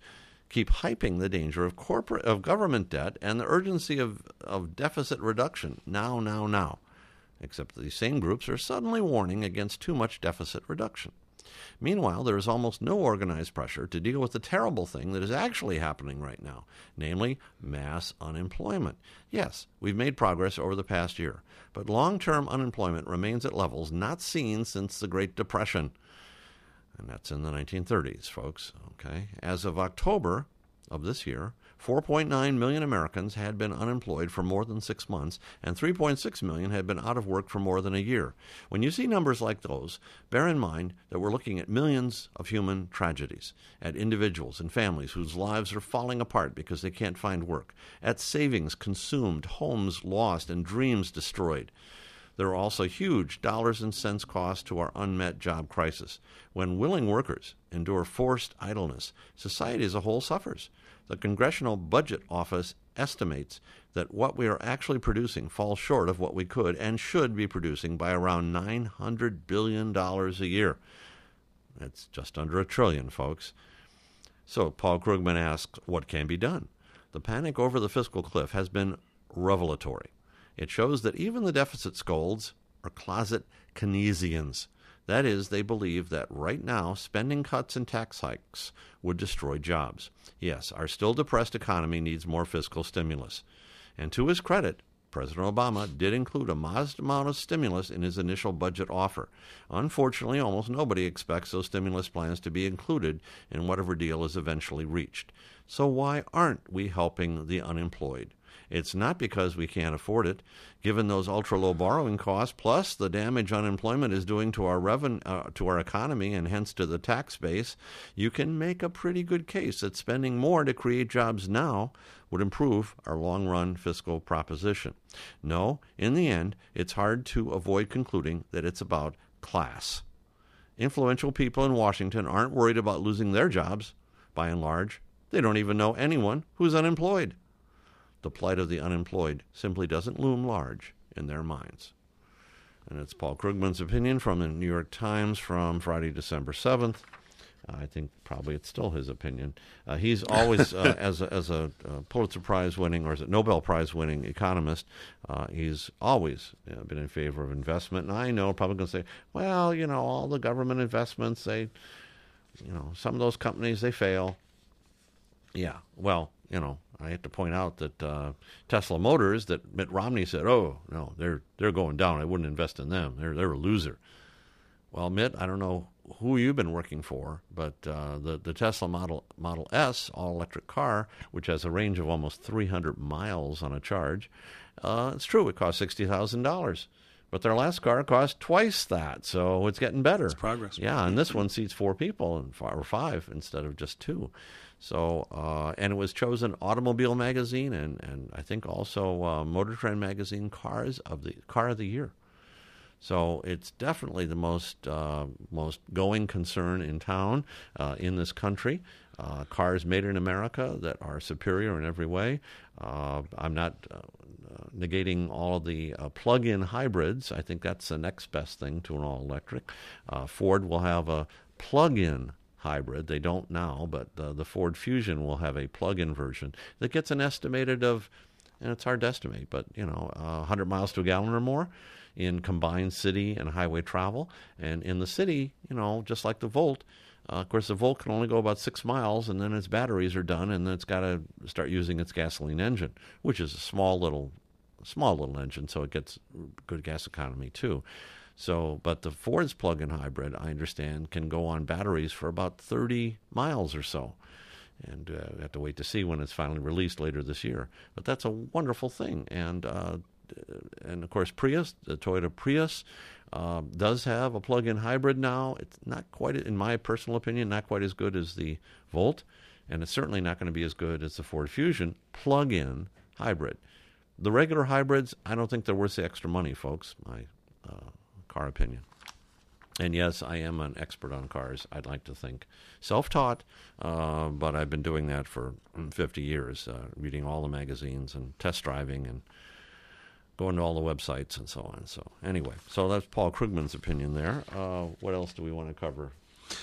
keep hyping the danger of corporate of government debt and the urgency of, of deficit reduction now, now, now. Except that these same groups are suddenly warning against too much deficit reduction. Meanwhile, there is almost no organized pressure to deal with the terrible thing that is actually happening right now, namely mass unemployment. Yes, we've made progress over the past year, but long-term unemployment remains at levels not seen since the Great Depression. And that's in the nineteen thirties, folks. Okay. As of October of this year, four point nine million Americans had been unemployed for more than six months, and three point six million had been out of work for more than a year. When you see numbers like those, bear in mind that we're looking at millions of human tragedies, at individuals and families whose lives are falling apart because they can't find work, at savings consumed, homes lost, and dreams destroyed. There are also huge dollars and cents costs to our unmet job crisis. When willing workers endure forced idleness, society as a whole suffers. The Congressional Budget Office estimates that what we are actually producing falls short of what we could and should be producing by around nine hundred billion dollars a year. That's just under a trillion, folks. So Paul Krugman asks, what can be done? The panic over the fiscal cliff has been revelatory. It shows that even the deficit scolds are closet Keynesians. That is, they believe that right now spending cuts and tax hikes would destroy jobs. Yes, our still depressed economy needs more fiscal stimulus. And to his credit, President Obama did include a modest amount of stimulus in his initial budget offer. Unfortunately, almost nobody expects those stimulus plans to be included in whatever deal is eventually reached. So why aren't we helping the unemployed? It's not because we can't afford it. Given those ultra-low borrowing costs, plus the damage unemployment is doing to our reven- uh, to our economy and hence to the tax base, you can make a pretty good case that spending more to create jobs now would improve our long-run fiscal proposition. No, in the end, it's hard to avoid concluding that it's about class. Influential people in Washington aren't worried about losing their jobs. By and large, they don't even know anyone who's unemployed. The plight of the unemployed simply doesn't loom large in their minds. And it's Paul Krugman's opinion from the New York Times from Friday, December seventh. Uh, I think probably it's still his opinion. Uh, he's always, uh, as a, as a uh, Pulitzer Prize winning or as a Nobel Prize winning economist, uh, he's always uh, been in favor of investment. And I know probably going to say, well, you know, all the government investments, they, you know, some of those companies, they fail. Yeah, well, you know, I have to point out that uh, Tesla Motors, that Mitt Romney said, oh, no, they're they're going down. I wouldn't invest in them. They're they're a loser. Well, Mitt, I don't know who you've been working for, but uh, the, the Tesla Model Model S all-electric car, which has a range of almost three hundred miles on a charge, uh, it's true, it cost sixty thousand dollars. But their last car cost twice that, so it's getting better. It's progress. Yeah, and this one seats four people and five, or five instead of just two. So, uh, and it was chosen Automobile Magazine and, and I think also uh, Motor Trend Magazine Cars of the Car of the Year. So it's definitely the most uh, most going concern in town uh, in this country. Uh, cars made in America that are superior in every way. Uh, I'm not uh, negating all of the uh, plug-in hybrids. I think that's the next best thing to an all-electric. Uh, Ford will have a plug-in hybrid. They don't now, but uh, the Ford Fusion will have a plug-in version that gets an estimated of, and it's hard to estimate, but, you know, uh, one hundred miles to a gallon or more in combined city and highway travel. And in the city, you know, just like the Volt, uh, of course, the Volt can only go about six miles, and then its batteries are done, and then it's got to start using its gasoline engine, which is a small little, small little engine, so it gets good gas economy too. So, but the Ford's plug-in hybrid, I understand, can go on batteries for about thirty miles or so. And uh, we have to wait to see when it's finally released later this year. But that's a wonderful thing. And, uh, and of course, Prius, the Toyota Prius, uh, does have a plug-in hybrid now. It's not quite, in my personal opinion, not quite as good as the Volt. And it's certainly not going to be as good as the Ford Fusion plug-in hybrid. The regular hybrids, I don't think they're worth the extra money, folks. My uh, car opinion. And yes, I am an expert on cars, I'd like to think. Self-taught, uh, but I've been doing that for fifty years, uh, reading all the magazines and test driving and going to all the websites and so on. So anyway, so that's Paul Krugman's opinion there. Uh, what else do we want to cover?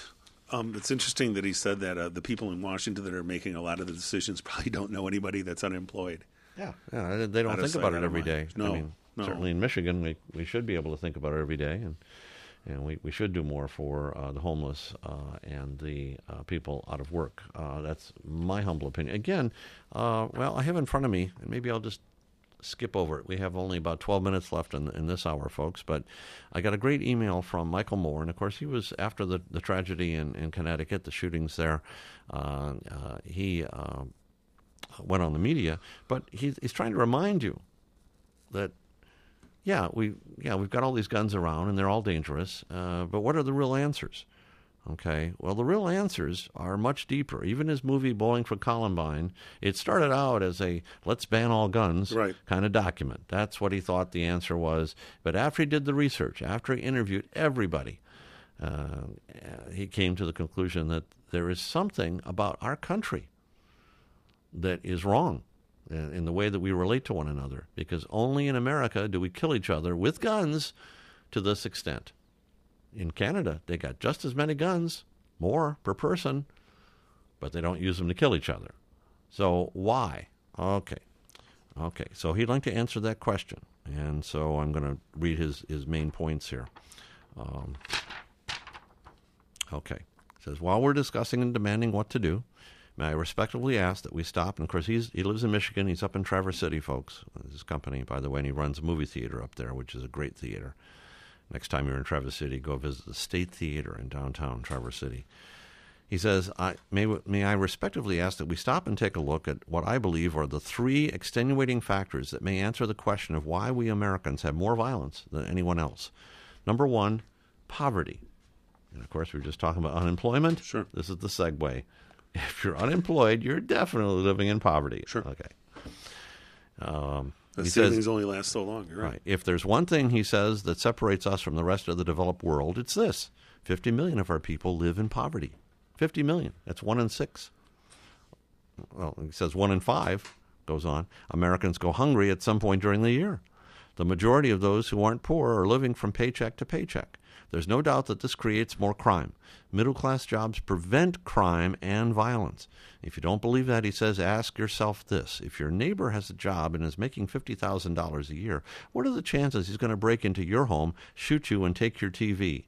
Um, it's interesting that he said that uh, the people in Washington that are making a lot of the decisions probably don't know anybody that's unemployed. Yeah, yeah they don't Out of think sight, about out it of every mind. day. No, I mean, no. certainly in Michigan, we, we should be able to think about it every day, and and we, we should do more for uh, the homeless uh, and the uh, people out of work. Uh, that's my humble opinion. Again, uh, well, I have in front of me, and maybe I'll just skip over it. We have only about twelve minutes left in, in this hour, folks, but I got a great email from Michael Moore, and of course he was after the, the tragedy in, in Connecticut, the shootings there. Uh, uh, he uh, went on the media, but he's, he's trying to remind you that Yeah, we yeah we've got all these guns around and they're all dangerous. Uh, but what are the real answers? Okay, well the real answers are much deeper. Even his movie Bowling for Columbine, it started out as a let's ban all guns right. kind of document. That's what he thought the answer was. But after he did the research, after he interviewed everybody, uh, he came to the conclusion that there is something about our country that is wrong in the way that we relate to one another, because only in America do we kill each other with guns to this extent. In Canada, they got just as many guns, more per person, but they don't use them to kill each other. So why? Okay. Okay, so he'd like to answer that question, and so I'm going to read his, his main points here. Um, okay. It says, while we're discussing and demanding what to do, may I respectfully ask that we stop, and of course he's, he lives in Michigan, he's up in Traverse City, folks, his company, by the way, and he runs a movie theater up there, which is a great theater. Next time you're in Traverse City, go visit the State Theater in downtown Traverse City. He says, I, may, may I respectfully ask that we stop and take a look at what I believe are the three extenuating factors that may answer the question of why we Americans have more violence than anyone else. Number one, poverty. And of course, we were just talking about unemployment. Sure. This is the segue. If you're unemployed, you're definitely living in poverty. Sure. Okay. Um, The he savings says, only last so long. You're right. right. If there's one thing, he says, that separates us from the rest of the developed world, it's this. fifty million of our people live in poverty. fifty million. That's one in six. Well, he says one in five, goes on. Americans go hungry at some point during the year. The majority of those who aren't poor are living from paycheck to paycheck. There's no doubt that this creates more crime. Middle-class jobs prevent crime and violence. If you don't believe that, he says, ask yourself this. If your neighbor has a job and is making fifty thousand dollars a year, what are the chances he's going to break into your home, shoot you, and take your T V?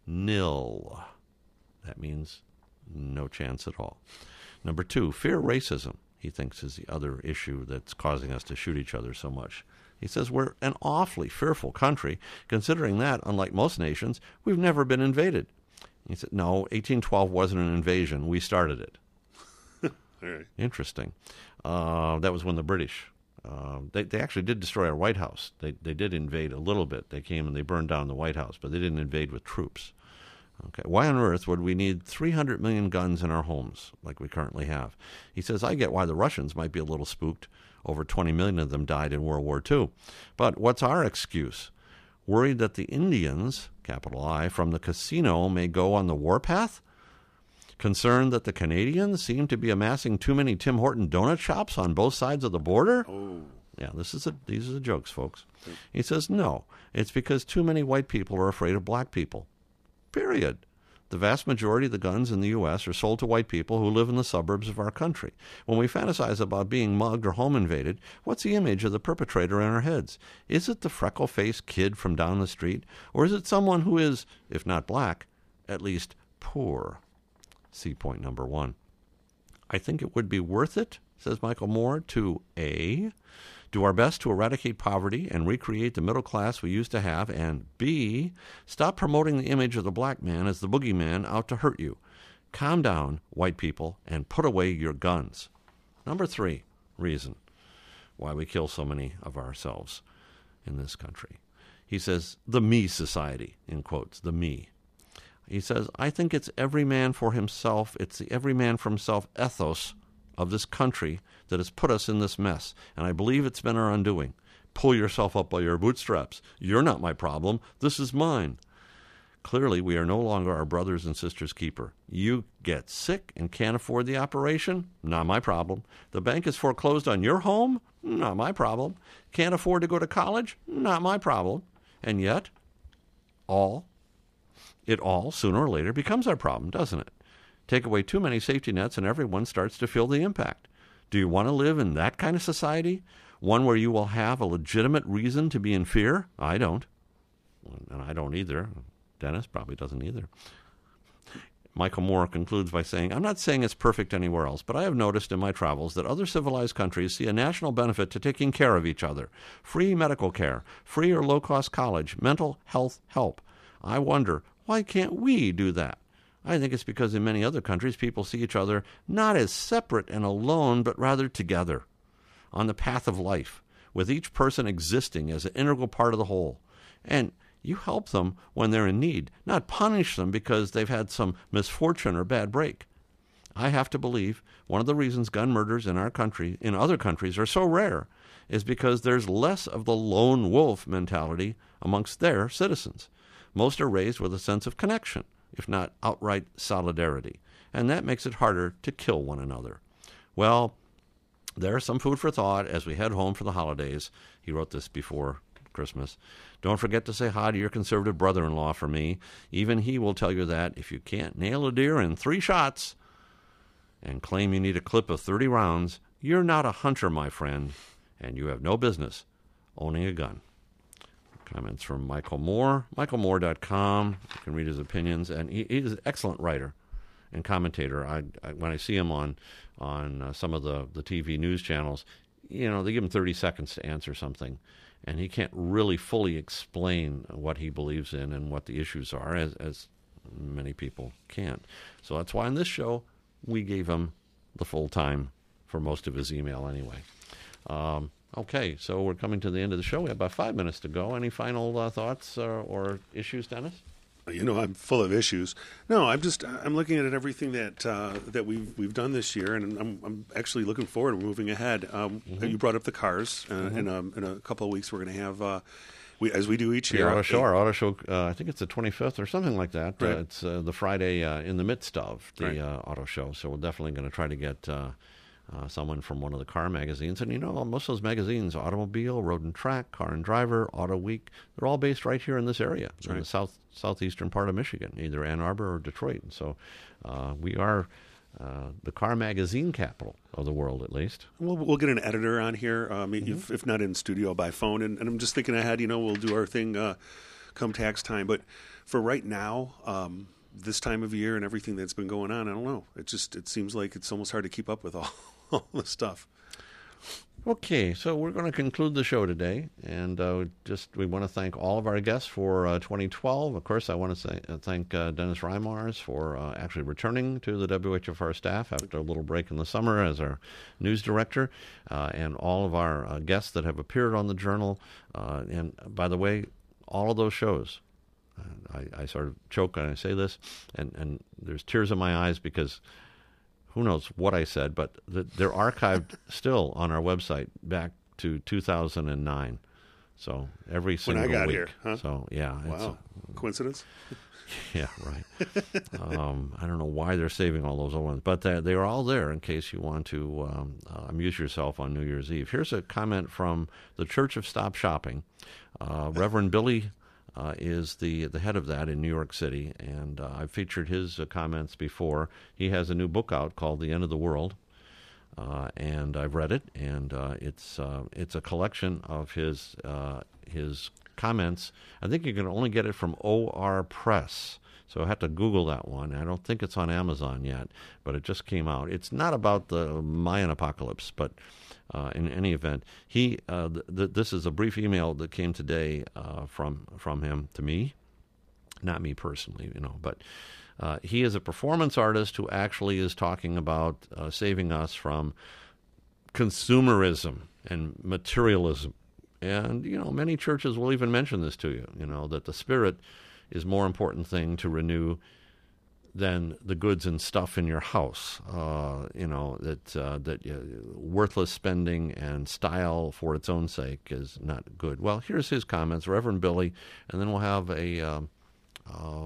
Nil. That means no chance at all. Number two, fear racism, he thinks, is the other issue that's causing us to shoot each other so much. He says we're an awfully fearful country, considering that, unlike most nations, we've never been invaded. He said, no, eighteen twelve wasn't an invasion. We started it. All right. Interesting. Uh, that was when the British, uh, they, they actually did destroy our White House. They, they did invade a little bit. They came and they burned down the White House, but they didn't invade with troops. Okay. Why on earth would we need three hundred million guns in our homes like we currently have? He says, I get why the Russians might be a little spooked. Over twenty million of them died in World War Two. But what's our excuse? Worried that the Indians, capital I, from the casino may go on the warpath? Concerned that the Canadians seem to be amassing too many Tim Horton donut shops on both sides of the border? Oh. Yeah, this is a, these are the jokes, folks. He says, no, it's because too many white people are afraid of black people. Period. The vast majority of the guns in the U S are sold to white people who live in the suburbs of our country. When we fantasize about being mugged or home invaded, what's the image of the perpetrator in our heads? Is it the freckle-faced kid from down the street? Or is it someone who is, if not black, at least poor? See point number one. I think it would be worth it, says Michael Moore, to A, do our best to eradicate poverty and recreate the middle class we used to have, and B, stop promoting the image of the black man as the boogeyman out to hurt you. Calm down, white people, and put away your guns. Number three reason why we kill so many of ourselves in this country. He says, the me society, in quotes, the me. He says, I think it's every man for himself, it's the every man for himself ethos of this country that has put us in this mess, and I believe it's been our undoing. Pull yourself up by your bootstraps. You're not my problem. This is mine. Clearly, we are no longer our brothers and sisters' keeper. You get sick and can't afford the operation? Not my problem. The bank is foreclosed on your home? Not my problem. Can't afford to go to college? Not my problem. And yet, all, it all, sooner or later, becomes our problem, doesn't it? Take away too many safety nets and everyone starts to feel the impact. Do you want to live in that kind of society? One where you will have a legitimate reason to be in fear? I don't. And I don't either. Dennis probably doesn't either. Michael Moore concludes by saying, I'm not saying it's perfect anywhere else, but I have noticed in my travels that other civilized countries see a national benefit to taking care of each other. Free medical care, free or low-cost college, mental health help. I wonder, why can't we do that? I think it's because in many other countries, people see each other not as separate and alone, but rather together, on the path of life, with each person existing as an integral part of the whole. And you help them when they're in need, not punish them because they've had some misfortune or bad break. I have to believe one of the reasons gun murders in our country, in other countries, are so rare is because there's less of the lone wolf mentality amongst their citizens. Most are raised with a sense of connection, if not outright solidarity, and that makes it harder to kill one another. Well, there's some food for thought as we head home for the holidays. He wrote this before Christmas. Don't forget to say hi to your conservative brother-in-law for me. Even he will tell you that if you can't nail a deer in three shots and claim you need a clip of thirty rounds, you're not a hunter, my friend, and you have no business owning a gun. Comments from Michael Moore, michael moore dot com. You can read his opinions, and he, he's an excellent writer and commentator. I, I when I see him on on uh, some of the, the T V news channels, you know, they give him thirty seconds to answer something, and he can't really fully explain what he believes in and what the issues are, as, as many people can't. So that's why in this show, we gave him the full time for most of his email anyway. Um, okay, so we're coming to the end of the show. We have about five minutes to go. Any final uh, thoughts uh, or issues, Dennis? You know, I'm full of issues. No, I'm just I'm looking at everything that uh, that we've we've done this year, and I'm I'm actually looking forward to moving ahead. Um, mm-hmm. You brought up the cars. Uh, mm-hmm. in, a, in a couple of weeks, we're going to have, uh, we as we do each the year, auto show. Our auto show. Uh, I think it's the twenty-fifth or something like that. Right. Uh, it's uh, the Friday uh, in the midst of the right. uh, auto show. So we're definitely going to try to get uh, uh, someone from one of the car magazines. And you know, most of those magazines, Automobile, Road and Track, Car and Driver, Auto Week, they're all based right here in this area, That's in right. the south southeastern part of Michigan, either Ann Arbor or Detroit. And so uh, we are uh, the car magazine capital of the world, at least. We'll, we'll get an editor on here, um, mm-hmm. if, if not in studio, by phone. And, and I'm just thinking ahead, you know, we'll do our thing uh, come tax time. But for right now, um, this time of year and everything that's been going on, I don't know. It just it seems like it's almost hard to keep up with all, all the stuff. Okay, so we're going to conclude the show today, and uh, just we want to thank all of our guests for uh, twenty twelve. Of course, I want to say, uh, thank uh, Dennis Reimars for uh, actually returning to the W H F R staff after a little break in the summer as our news director, uh, and all of our uh, guests that have appeared on the Journal. Uh, and by the way, all of those shows, uh, I, I sort of choke when I say this, and, and there's tears in my eyes because who knows what I said, but the, they're archived still on our website back to two thousand nine. So every single when I got week. here, huh? So yeah, wow, it's a, coincidence? Yeah, right. um, I don't know why they're saving all those old ones, but they they are all there in case you want to um, uh, amuse yourself on New Year's Eve. Here's a comment from the Church of Stop Shopping. Uh, Reverend Billy Uh, is the the head of that in New York City, and uh, I've featured his uh, comments before. He has a new book out called The End of the World, uh, and I've read it, and uh, it's uh, it's a collection of his uh, his comments. I think you can only get it from O R Press, so I have to Google that one. I don't think it's on Amazon yet, but it just came out. It's not about the Mayan apocalypse, but Uh, in any event, he uh, th- th- this is a brief email that came today uh, from from him to me, not me personally, you know, but uh, he is a performance artist who actually is talking about uh, saving us from consumerism and materialism. And, you know, many churches will even mention this to you, you know, that the spirit is more important thing to renew than the goods and stuff in your house. Uh, you know, that uh, that uh, worthless spending and style for its own sake is not good. Well, here's his comments, Reverend Billy, and then we'll have a um, uh,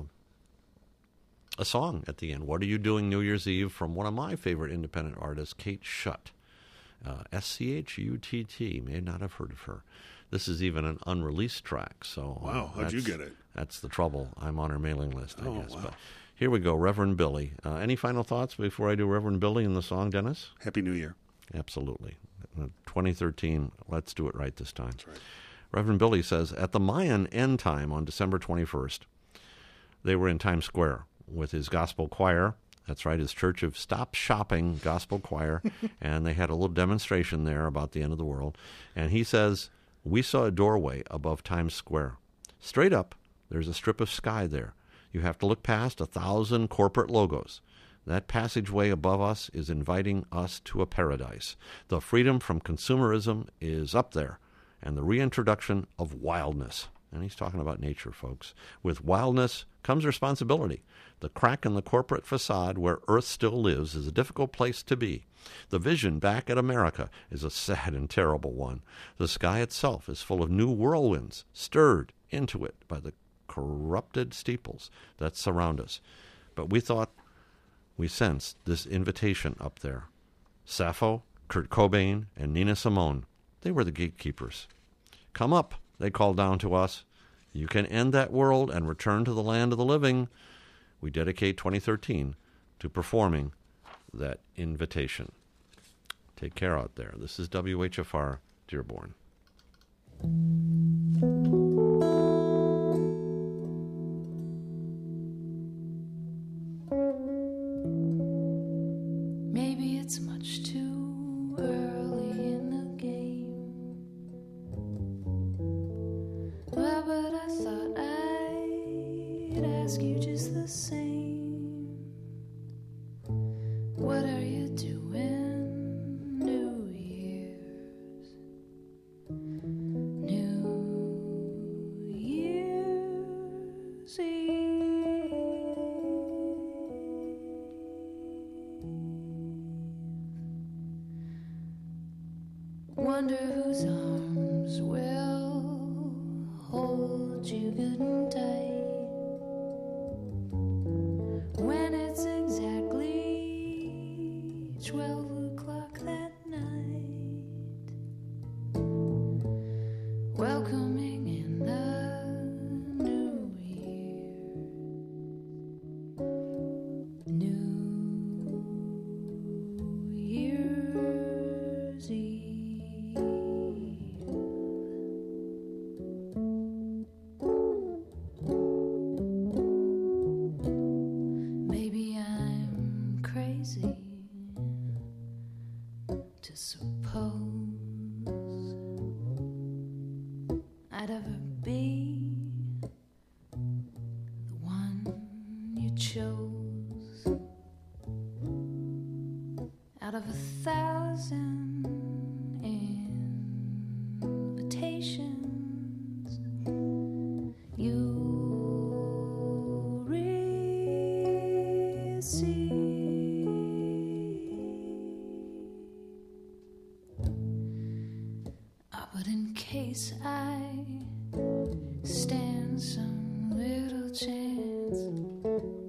a song at the end. What are you doing New Year's Eve from one of my favorite independent artists, Kate Schutt. Uh, S C H U T T. May not have heard of her. This is even an unreleased track. So wow, uh, how'd you get it? That's the trouble. I'm on her mailing list, I oh, guess. Wow. But Here we go, Reverend Billy. Uh, any final thoughts before I do Reverend Billy and the song, Dennis? Happy New Year. Absolutely. twenty thirteen, let's do it right this time. That's right. Reverend Billy says, at the Mayan end time on December twenty-first, they were in Times Square with his gospel choir. That's right, his Church of Stop Shopping gospel choir. And they had a little demonstration there about the end of the world. And he says, we saw a doorway above Times Square. Straight up, there's a strip of sky there. You have to look past a thousand corporate logos. That passageway above us is inviting us to a paradise. The freedom from consumerism is up there, and the reintroduction of wildness. And he's talking about nature, folks. With wildness comes responsibility. The crack in the corporate facade where Earth still lives is a difficult place to be. The vision back at America is a sad and terrible one. The sky itself is full of new whirlwinds, stirred into it by the corrupted steeples that surround us. But we thought we sensed this invitation up there. Sappho, Kurt Cobain, and Nina Simone, they were the gatekeepers. Come up, they called down to us. You can end that world and return to the land of the living. We dedicate twenty thirteen to performing that invitation. Take care out there. This is W H F R Dearborn. Maybe it's much too early in the game. Well, but I thought I'd ask you just the same. What are you doing New Year's? New Year's Eve. Wonder whose arms will hold you good and tight when it's exactly twelve o'clock that night. Welcoming in the new year. New Year's Eve. Maybe I'm crazy to suppose I'd ever be the one you chose out of a thousand invitations you receive. Ah, but in case I stand some little chance,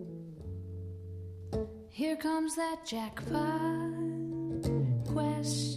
here comes that jackpot question.